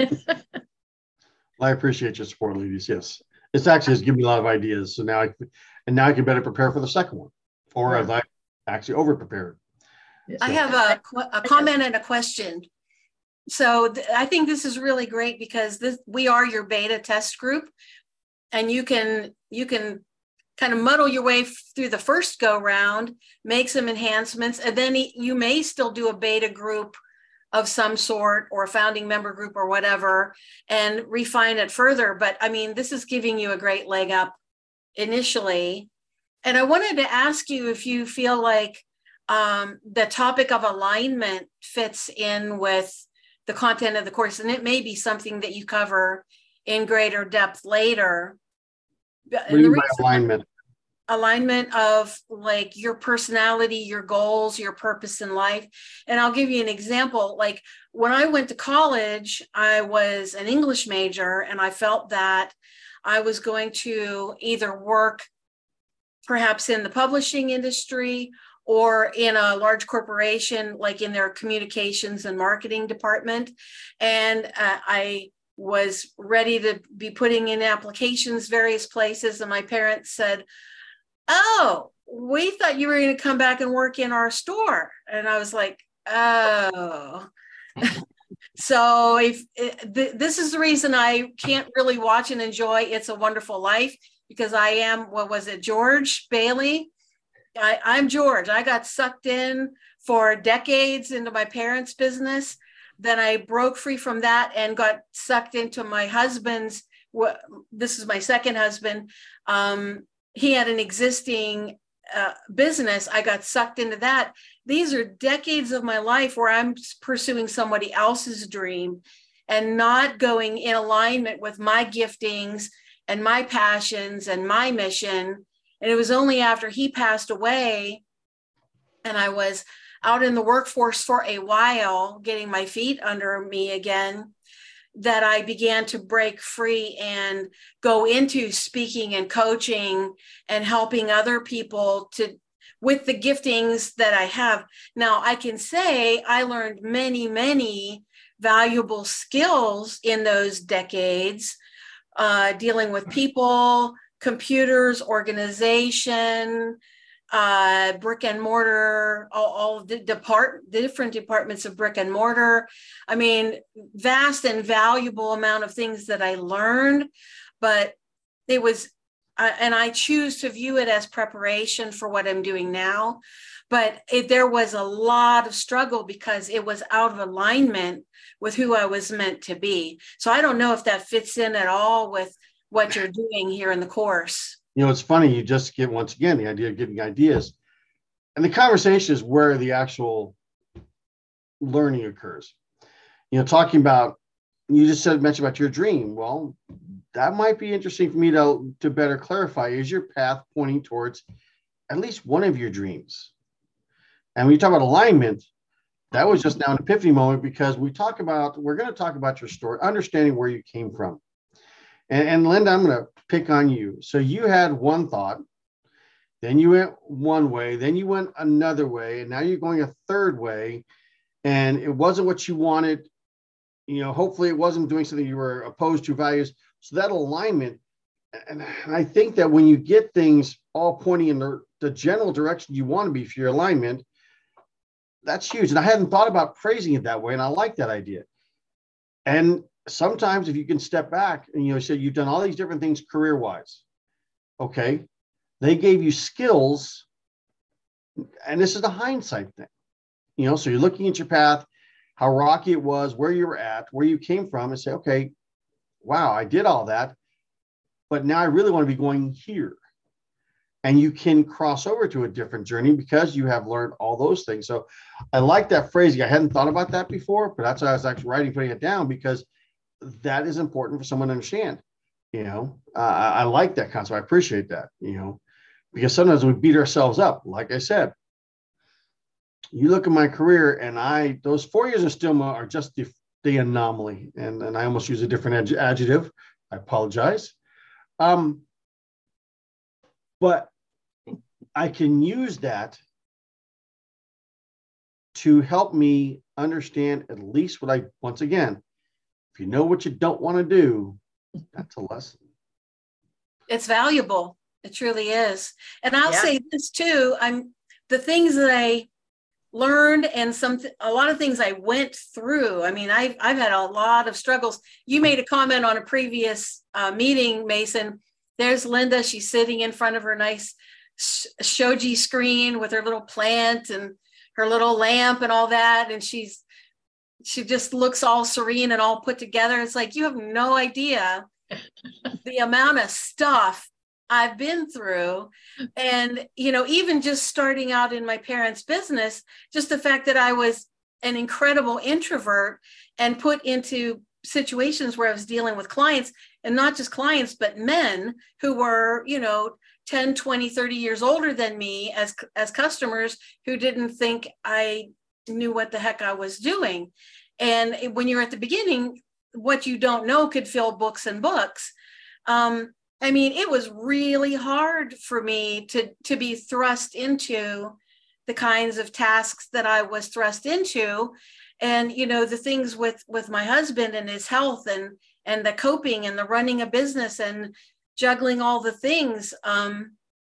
I appreciate your support, ladies. Yes. It's actually has given me a lot of ideas. So now I, and now I can better prepare for the second one, or Yeah. as I actually over prepared. I have a, qu- a comment and a question. So th- I think this is really great, because this, we are your beta test group, and you can, you can kind of muddle your way f- through the first go round, make some enhancements, and then y- you may still do a beta group of some sort, or a founding member group or whatever, and refine it further. But I mean, this is giving you a great leg up initially. And I wanted to ask you if you feel like um, the topic of alignment fits in with the content of the course, and it may be something that you cover in greater depth later. What do you mean by alignment? Alignment of like your personality, your goals, your purpose in life. And I'll give you an example. Like when I went to college, I was an English major, and I felt that I was going to either work perhaps in the publishing industry or in a large corporation, like in their communications and marketing department. And uh, I was ready to be putting in applications various places. And my parents said, oh, we thought you were going to come back and work in our store. And I was like, oh. So if it, th- this is the reason I can't really watch and enjoy It's a Wonderful Life, because I am, what was it, George Bailey? I, I'm George. I got sucked in for decades into my parents' business. Then I broke free from that and got sucked into my husband's. Wh- this is my second husband. Um, he had an existing uh, business. I got sucked into that. These are decades of my life where I'm pursuing somebody else's dream and not going in alignment with my giftings and my passions and my mission. And it was only after he passed away and I was out in the workforce for a while, getting my feet under me again, that I began to break free and go into speaking and coaching and helping other people to with the giftings that I have. Now, I can say I learned many, many valuable skills in those decades, uh, dealing with people, computers, organization, uh, brick and mortar, all, all the depart, the different departments of brick and mortar. I mean, vast and valuable amount of things that I learned, but it was uh, and I choose to view it as preparation for what I'm doing now. But it, there was a lot of struggle because it was out of alignment with who I was meant to be. So I don't know if that fits in at all with what you're doing here in the course. You know, it's funny. You just get, once again, the idea of giving ideas. And the conversation is where the actual learning occurs. You know, talking about, you just said, mentioned about your dream. Well, that might be interesting for me to, to better clarify. Is your path pointing towards at least one of your dreams? And when you talk about alignment, that was just now an epiphany moment, because we talk about, we're going to talk about your story, understanding where you came from. And, and Linda, I'm going to pick on you. So you had one thought, then you went one way, then you went another way, and now you're going a third way, and it wasn't what you wanted. You know, hopefully it wasn't doing something you were opposed to values. So that alignment, and I think that when you get things all pointing in the, the general direction you want to be for your alignment, that's huge. And I hadn't thought about phrasing it that way, and I like that idea. And sometimes if you can step back and, you know, say you've done all these different things career-wise, okay, they gave you skills, and this is the hindsight thing, you know, so you're looking at your path, how rocky it was, where you were at, where you came from, and say, okay, wow, I did all that, but now I really want to be going here. And you can cross over to a different journey because you have learned all those things. So I like that phrasing. I hadn't thought about that before, but that's why I was actually writing, putting it down, because that is important for someone to understand. You know, uh, I, I like that concept. I appreciate that, you know, because sometimes we beat ourselves up. Like I said, you look at my career, and I, those four years in Stillma are just the, the anomaly. And, and I almost use a different ad, adjective. I apologize. Um, but I can use that to help me understand at least what I, once again, if you know what you don't want to do, that's a lesson. It's valuable. It truly is. And I'll Yeah. say this too. I'm the things that I learned, and some a lot of things I went through. I mean, I've I've had a lot of struggles. You made a comment on a previous uh, meeting, Mason. There's Linda. She's sitting in front of her nice shoji screen with her little plant and her little lamp and all that, and she's she just looks all serene and all put together. It's like, you have no idea the amount of stuff I've been through. And, you know, even just starting out in my parents' business, just the fact that I was an incredible introvert and put into situations where I was dealing with clients, and not just clients, but men who were, you know, ten, twenty, thirty years older than me as, as customers, who didn't think I knew what the heck I was doing. And when you're at the beginning, what you don't know could fill books and books. Um, I mean, it was really hard for me to, to be thrust into the kinds of tasks that I was thrust into. And, you know, the things with, with my husband and his health, and, and the coping and the running a business and juggling all the things. Um,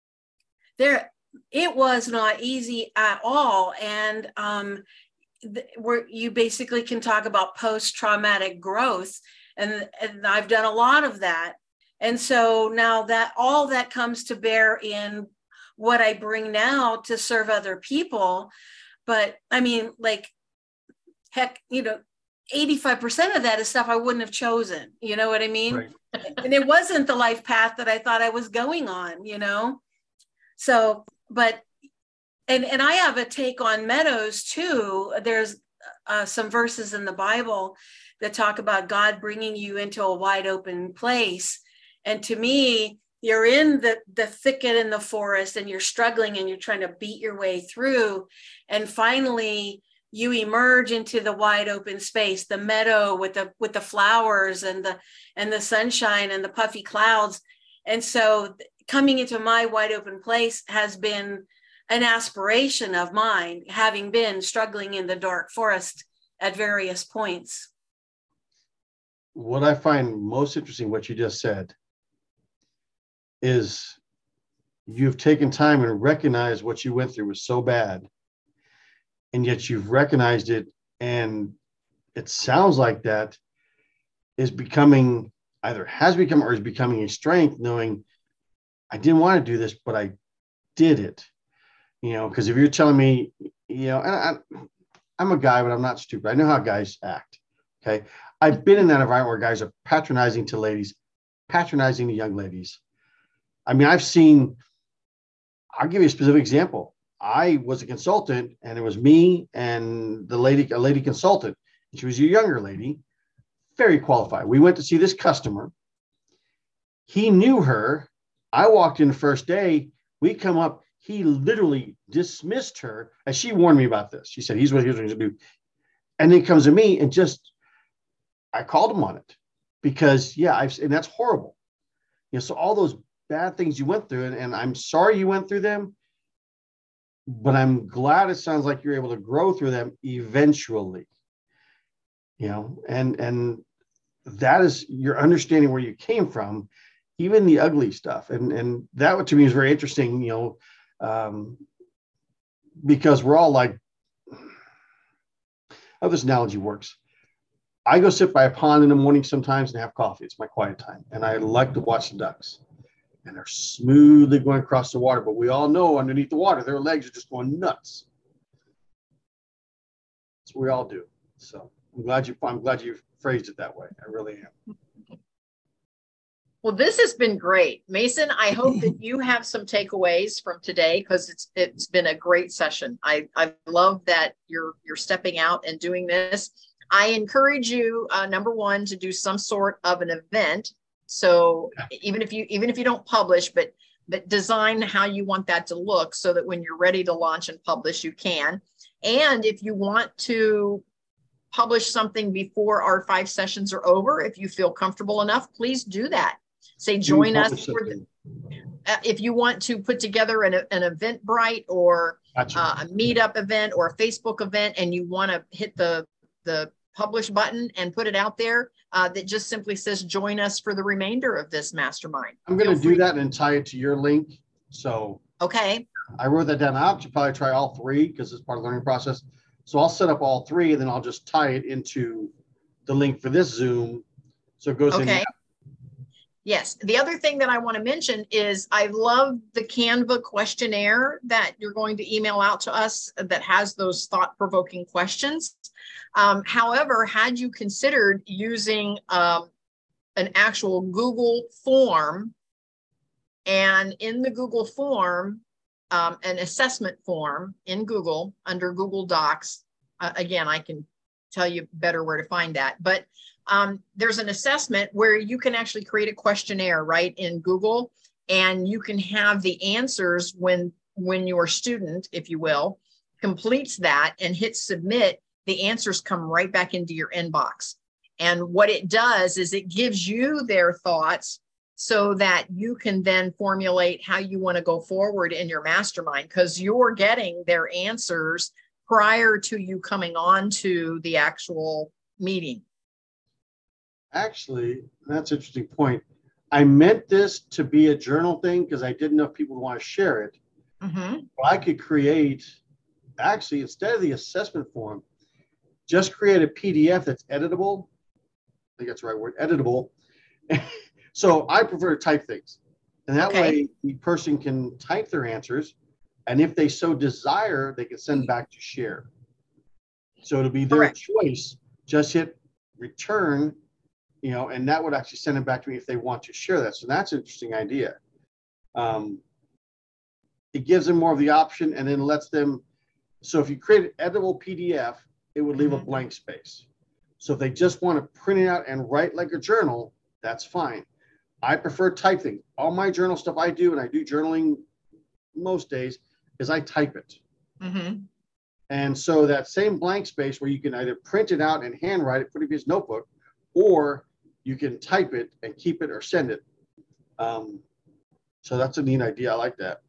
there, it was not easy at all. And um, th- where you basically can talk about post-traumatic growth. And, and I've done a lot of that. And so now that all that comes to bear in what I bring now to serve other people. But I mean, like, heck, you know, eighty-five percent of that is stuff I wouldn't have chosen. You know what I mean? Right. And it wasn't the life path that I thought I was going on, you know? So, but, and, and I have a take on meadows too. There's uh, some verses in the Bible that talk about God bringing you into a wide open place. And to me, you're in the, the thicket in the forest, and you're struggling and you're trying to beat your way through. And finally, you emerge into the wide open space, the meadow with the with the flowers and the and the sunshine and the puffy clouds. And so coming into my wide open place has been an aspiration of mine, having been struggling in the dark forest at various points. What I find most interesting, what you just said, is you've taken time and recognized what you went through was so bad, and yet you've recognized it, and it sounds like that is becoming, either has become or is becoming a strength, knowing I didn't want to do this, but I did it. You know, because if you're telling me, you know, and I, I'm a guy, but I'm not stupid. I know how guys act. Okay. I've been in that environment where guys are patronizing to ladies, patronizing to young ladies. I mean, I've seen, I'll give you a specific example. I was a consultant, and it was me and the lady, a lady consultant. She was a younger lady, very qualified. We went to see this customer. He knew her. I walked in the first day. We come up. He literally dismissed her, as she warned me about this. She said, he's what he's going to do. And then comes to me and just, I called him on it because, yeah, I've, and that's horrible. You know, so all those bad things you went through, and, and I'm sorry you went through them, but I'm glad it sounds like you're able to grow through them eventually. You know, and, and that is your understanding where you came from, even the ugly stuff. And, and that to me is very interesting, you know, um, because we're all like, how this analogy works. I go sit by a pond in the morning sometimes and have coffee. It's my quiet time. And I like to watch the ducks. And they're smoothly going across the water. But we all know underneath the water, their legs are just going nuts. That's what we all do. So I'm glad you, I'm glad you phrased it that way. I really am. Well, this has been great. Mason, I hope that you have some takeaways from today, because it's it's been a great session. I, I love that you're you're stepping out and doing this. I encourage you, uh, number one, to do some sort of an event. So even if you even if you don't publish, but but design how you want that to look so that when you're ready to launch and publish, you can. And if you want to publish something before our five sessions are over, if you feel comfortable enough, please do that. Say, join us for the, uh, if you want to put together an, an Eventbrite or Gotcha. uh, a meetup event or a Facebook event, and you want to hit the, the publish button and put it out there, uh, that just simply says, join us for the remainder of this mastermind. I'm going to do that and tie it to your link. So okay, I wrote that down. I'll probably try all three because it's part of the learning process. So I'll set up all three, and then I'll just tie it into the link for this Zoom. So it goes okay. in. Yes. The other thing that I want to mention is I love the Canva questionnaire that you're going to email out to us that has those thought-provoking questions. Um, however, had you considered using um, an actual Google form, and in the Google form, um, an assessment form in Google under Google Docs, uh, again, I can tell you better where to find that, but Um, there's an assessment where you can actually create a questionnaire right in Google, and you can have the answers when, when your student, if you will, completes that and hits submit, the answers come right back into your inbox. And what it does is it gives you their thoughts so that you can then formulate how you want to go forward in your mastermind, because you're getting their answers prior to you coming on to the actual meeting. Actually, that's an interesting point. I meant this to be a journal thing because I didn't know if people would want to share it. Mm-hmm. Well, I could create, actually, instead of the assessment form, just create a P D F that's editable. I think that's the right word, editable. So I prefer to type things. And that Okay. way the person can type their answers. And if they so desire, they can send back to share. So it'll be their Correct. choice. Just hit return, you know, and that would actually send it back to me if they want to share that. So that's an interesting idea. Um, it gives them more of the option, and then lets them. So if you create an editable P D F, it would leave Mhm. a blank space. So if they just want to print it out and write like a journal, that's fine. I prefer type things. All my journal stuff I do, and I do journaling most days, is I type it. Mm-hmm. And so that same blank space where you can either print it out and handwrite it, put it in his notebook, or you can type it and keep it or send it. Um, so that's a neat idea. I like that.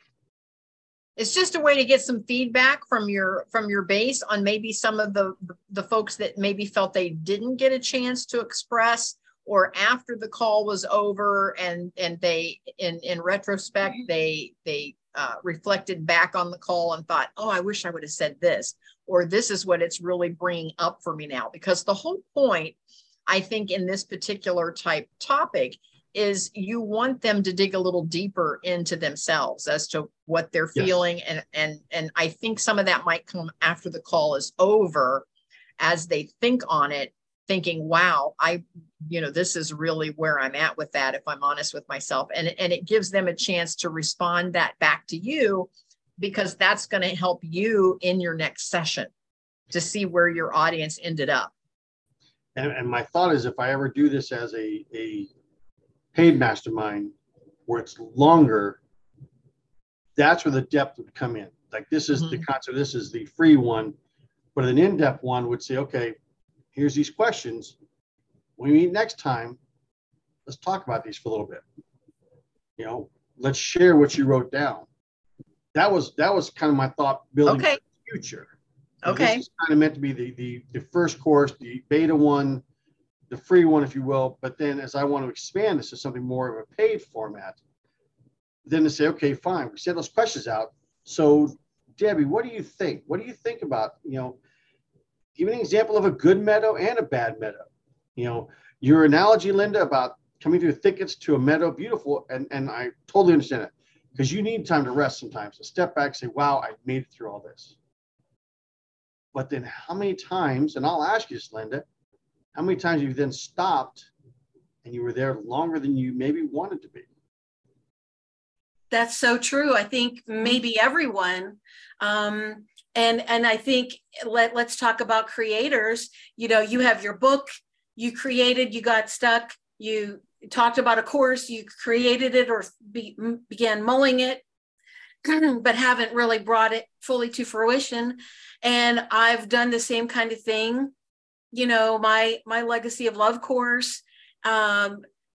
It's just a way to get some feedback from your from your base on maybe some of the the folks that maybe felt they didn't get a chance to express, or after the call was over and and they in in retrospect they they uh, reflected back on the call and thought, oh, I wish I would have said this, or this is what it's really bringing up for me now. Because the whole point, I think, in this particular type topic is you want them to dig a little deeper into themselves as to what they're Yes. feeling. And, and, and I think some of that might come after the call is over, as they think on it, thinking, wow, I, you know, this is really where I'm at with that, if I'm honest with myself. And, and it gives them a chance to respond that back to you, because that's going to help you in your next session to see where your audience ended up. And, and my thought is, if I ever do this as a, a paid mastermind where it's longer, that's where the depth would come in. Like this is mm-hmm. the concept, this is the free one, but an in-depth one would say, okay, here's these questions. When we meet next time, let's talk about these for a little bit. You know, let's share what you wrote down. That was that was kind of my thought building okay. for the future. Okay. This is kind of meant to be the, the the first course, the beta one, the free one, if you will. But then as I want to expand this to something more of a paid format, then to say, okay, fine, we set those questions out. So Debbie, what do you think? What do you think about, you know, give me an example of a good meadow and a bad meadow. You know, your analogy, Linda, about coming through thickets to a meadow, beautiful. And, and I totally understand it, because you need time to rest sometimes, to step back and say, wow, I made it through all this. But then how many times, and I'll ask you this, Linda, how many times have you then stopped and you were there longer than you maybe wanted to be? That's so true. I think maybe everyone, um, and and I think let let's talk about creators. You know, you have your book, you created, you got stuck, you talked about a course, you created it or be, began mulling it, but haven't really brought it fully to fruition. And I've done the same kind of thing. You know, my my Legacy of Love course um,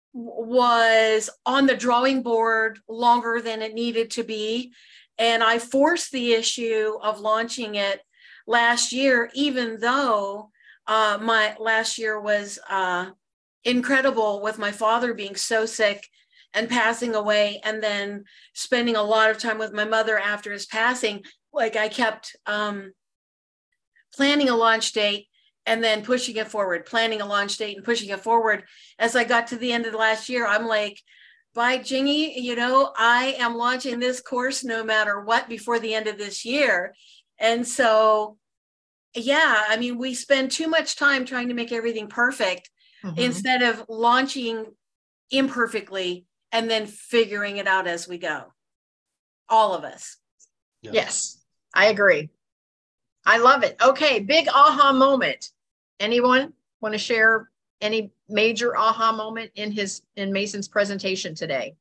was on the drawing board longer than it needed to be. And I forced the issue of launching it last year, even though uh, my last year was uh, incredible, with my father being so sick and passing away, and then spending a lot of time with my mother after his passing. Like I kept um, planning a launch date and then pushing it forward, planning a launch date and pushing it forward. As I got to the end of the last year, I'm like, by Jingy, you know, I am launching this course no matter what before the end of this year. And so, yeah, I mean, we spend too much time trying to make everything perfect mm-hmm. instead of launching imperfectly and then figuring it out as we go. All of us. Yes, yes, I agree. I love it. Okay, big aha moment. Anyone want to share any major aha moment in his in Mason's presentation today?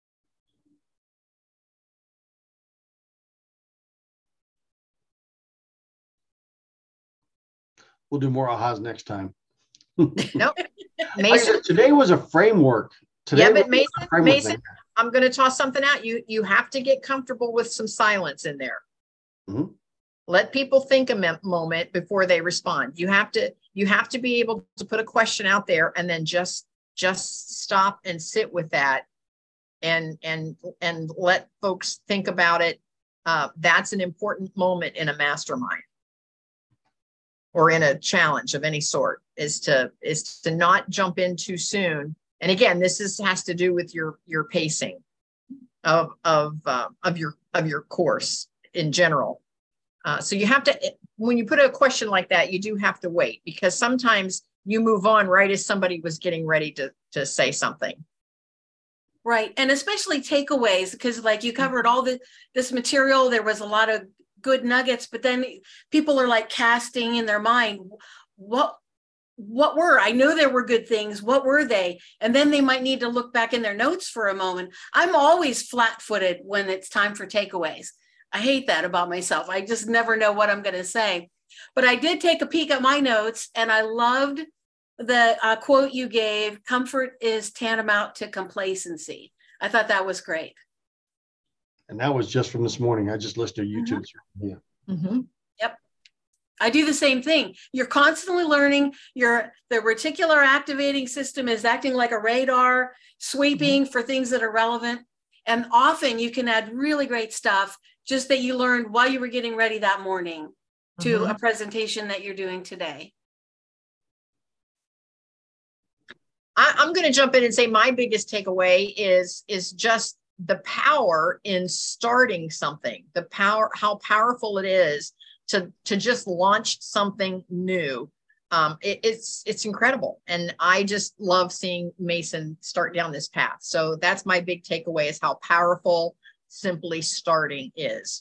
We'll do more ahas next time. Nope. Mason, said, today was a framework. Today yeah, but Mason, framework Mason, thing. I'm going to toss something out. You you have to get comfortable with some silence in there. Mm-hmm. Let people think a moment before they respond. You have to you have to be able to put a question out there and then just just stop and sit with that and and and let folks think about it. Uh, that's an important moment in a mastermind or in a challenge of any sort, is to is to not jump in too soon. And again, this is has to do with your your pacing of of uh, of your of your course in general. Uh, so you have to, when you put a question like that, you do have to wait, because sometimes you move on right as somebody was getting ready to, to say something. Right. And especially takeaways, because like you covered all the, this material, there was a lot of good nuggets, but then people are like casting in their mind, what, what were, I know there were good things. What were they? And then they might need to look back in their notes for a moment. I'm always flat footed when it's time for takeaways. I hate that about myself. I just never know what I'm going to say. But I did take a peek at my notes, and I loved the uh, quote you gave, comfort is tantamount to complacency. I thought that was great. And that was just from this morning. I just listened to YouTube. Mm-hmm. Yeah. Mm-hmm. Yep. I do the same thing. You're constantly learning. Your the reticular activating system is acting like a radar, sweeping mm-hmm. for things that are relevant. And often you can add really great stuff just that you learned while you were getting ready that morning to mm-hmm. a presentation that you're doing today. I, I'm going to jump in and say my biggest takeaway is, is just the power in starting something, the power, how powerful it is to, to just launch something new. Um, it, it's, it's incredible. And I just love seeing Mason start down this path. So that's my big takeaway, is how powerful simply starting is.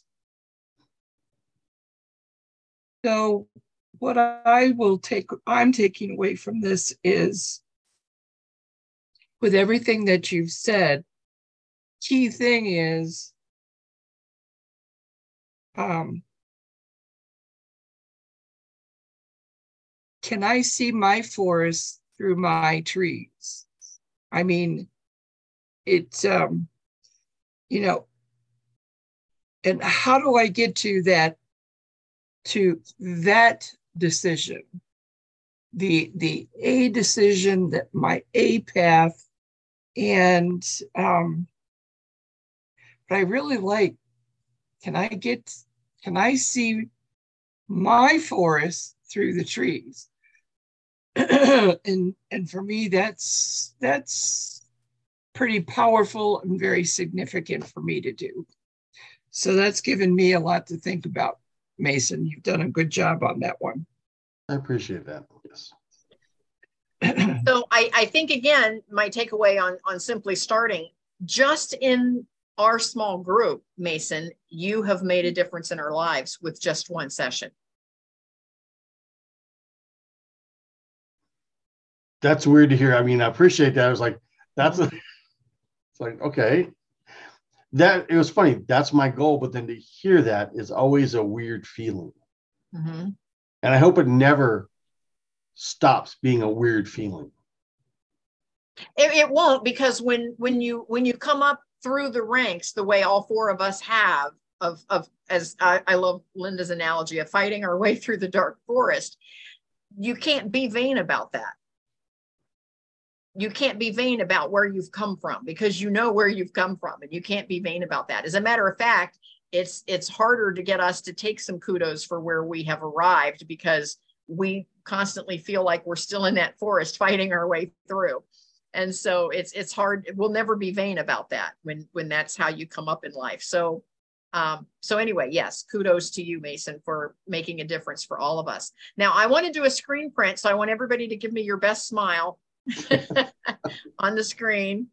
So what I will take, I'm taking away from this is, with everything that you've said, key thing is, um, can I see my forest through my trees? I mean, it's, um, you know, and how do I get to that, to that decision? The, the A decision, that my A path. And, um, but I really like, can I get, can I see my forest through the trees? and, and for me, that's, that's pretty powerful and very significant for me to do. So that's given me a lot to think about, Mason. You've done a good job on that one. I appreciate that. Yes. So I, I think, again, my takeaway on, on simply starting, just in our small group, Mason, you have made a difference in our lives with just one session. That's weird to hear. I mean, I appreciate that. I was like, that's a, it's like, okay. That, it was funny. That's my goal. But then to hear that is always a weird feeling. Mm-hmm. And I hope it never stops being a weird feeling. It, it won't, because when when you when you come up through the ranks the way all four of us have, of of as I, I love Linda's analogy of fighting our way through the dark forest, you can't be vain about that. You can't be vain about where you've come from, because you know where you've come from, and you can't be vain about that. As a matter of fact, it's it's harder to get us to take some kudos for where we have arrived, because we constantly feel like we're still in that forest fighting our way through. And so it's it's hard. We'll never be vain about that when when that's how you come up in life. So um, so anyway, yes, kudos to you, Mason, for making a difference for all of us. Now, I want to do a screen print, so I want everybody to give me your best smile on the screen.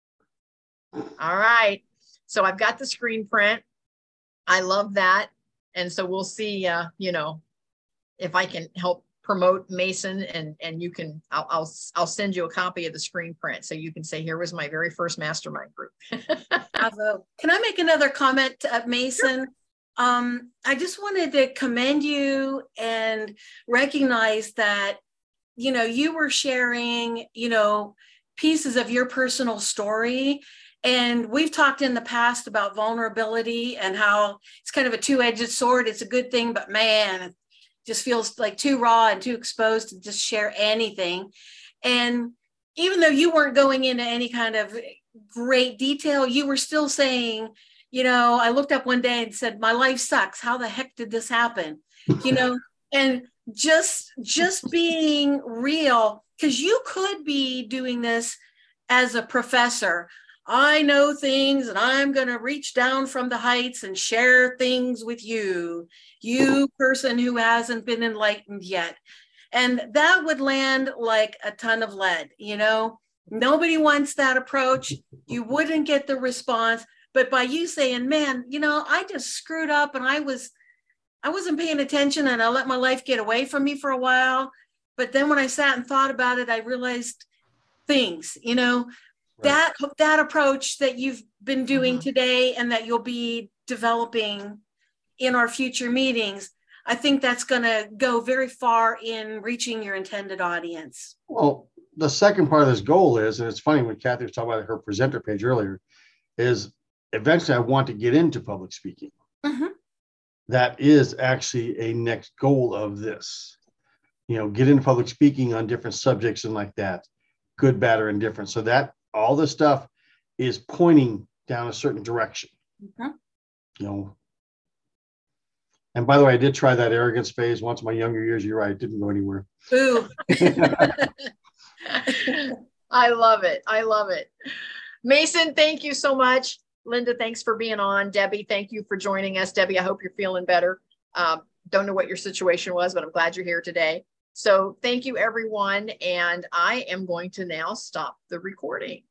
All right. So I've got the screen print. I love that. And so we'll see, uh, you know, if I can help promote Mason, and, and you can, I'll, I'll, I'll send you a copy of the screen print, so you can say, here was my very first mastermind group. Bravo. Can I make another comment, uh, Mason? Sure. Um, I just wanted to commend you and recognize that, you know, you were sharing, you know, pieces of your personal story. And we've talked in the past about vulnerability and how it's kind of a two-edged sword. It's a good thing, but man, it just feels like too raw and too exposed to just share anything. And even though you weren't going into any kind of great detail, you were still saying, you know, I looked up one day and said, my life sucks. How the heck did this happen? You know, and just, just being real, because you could be doing this as a professor. I know things, and I'm going to reach down from the heights and share things with you, you person who hasn't been enlightened yet. And that would land like a ton of lead, you know? Nobody wants that approach. You wouldn't get the response. But by you saying, man, you know, I just screwed up, and I was, I wasn't paying attention, and I let my life get away from me for a while. But then when I sat and thought about it, I realized things, you know, right. that, that approach that you've been doing mm-hmm. today, and that you'll be developing in our future meetings, I think that's going to go very far in reaching your intended audience. Well, the second part of this goal is, and it's funny when Kathy was talking about her presenter page earlier, is eventually I want to get into public speaking. Mm-hmm. That is actually a next goal of this. You know, get into public speaking on different subjects and like that, good, bad, or indifferent. So that all this stuff is pointing down a certain direction. Mm-hmm. You know. And by the way, I did try that arrogance phase once in my younger years. You're right, it didn't go anywhere. Ooh. I love it. I love it. Mason, thank you so much. Linda, thanks for being on. Debbie, thank you for joining us. Debbie, I hope you're feeling better. Um, don't know what your situation was, but I'm glad you're here today. So thank you, everyone. And I am going to now stop the recording.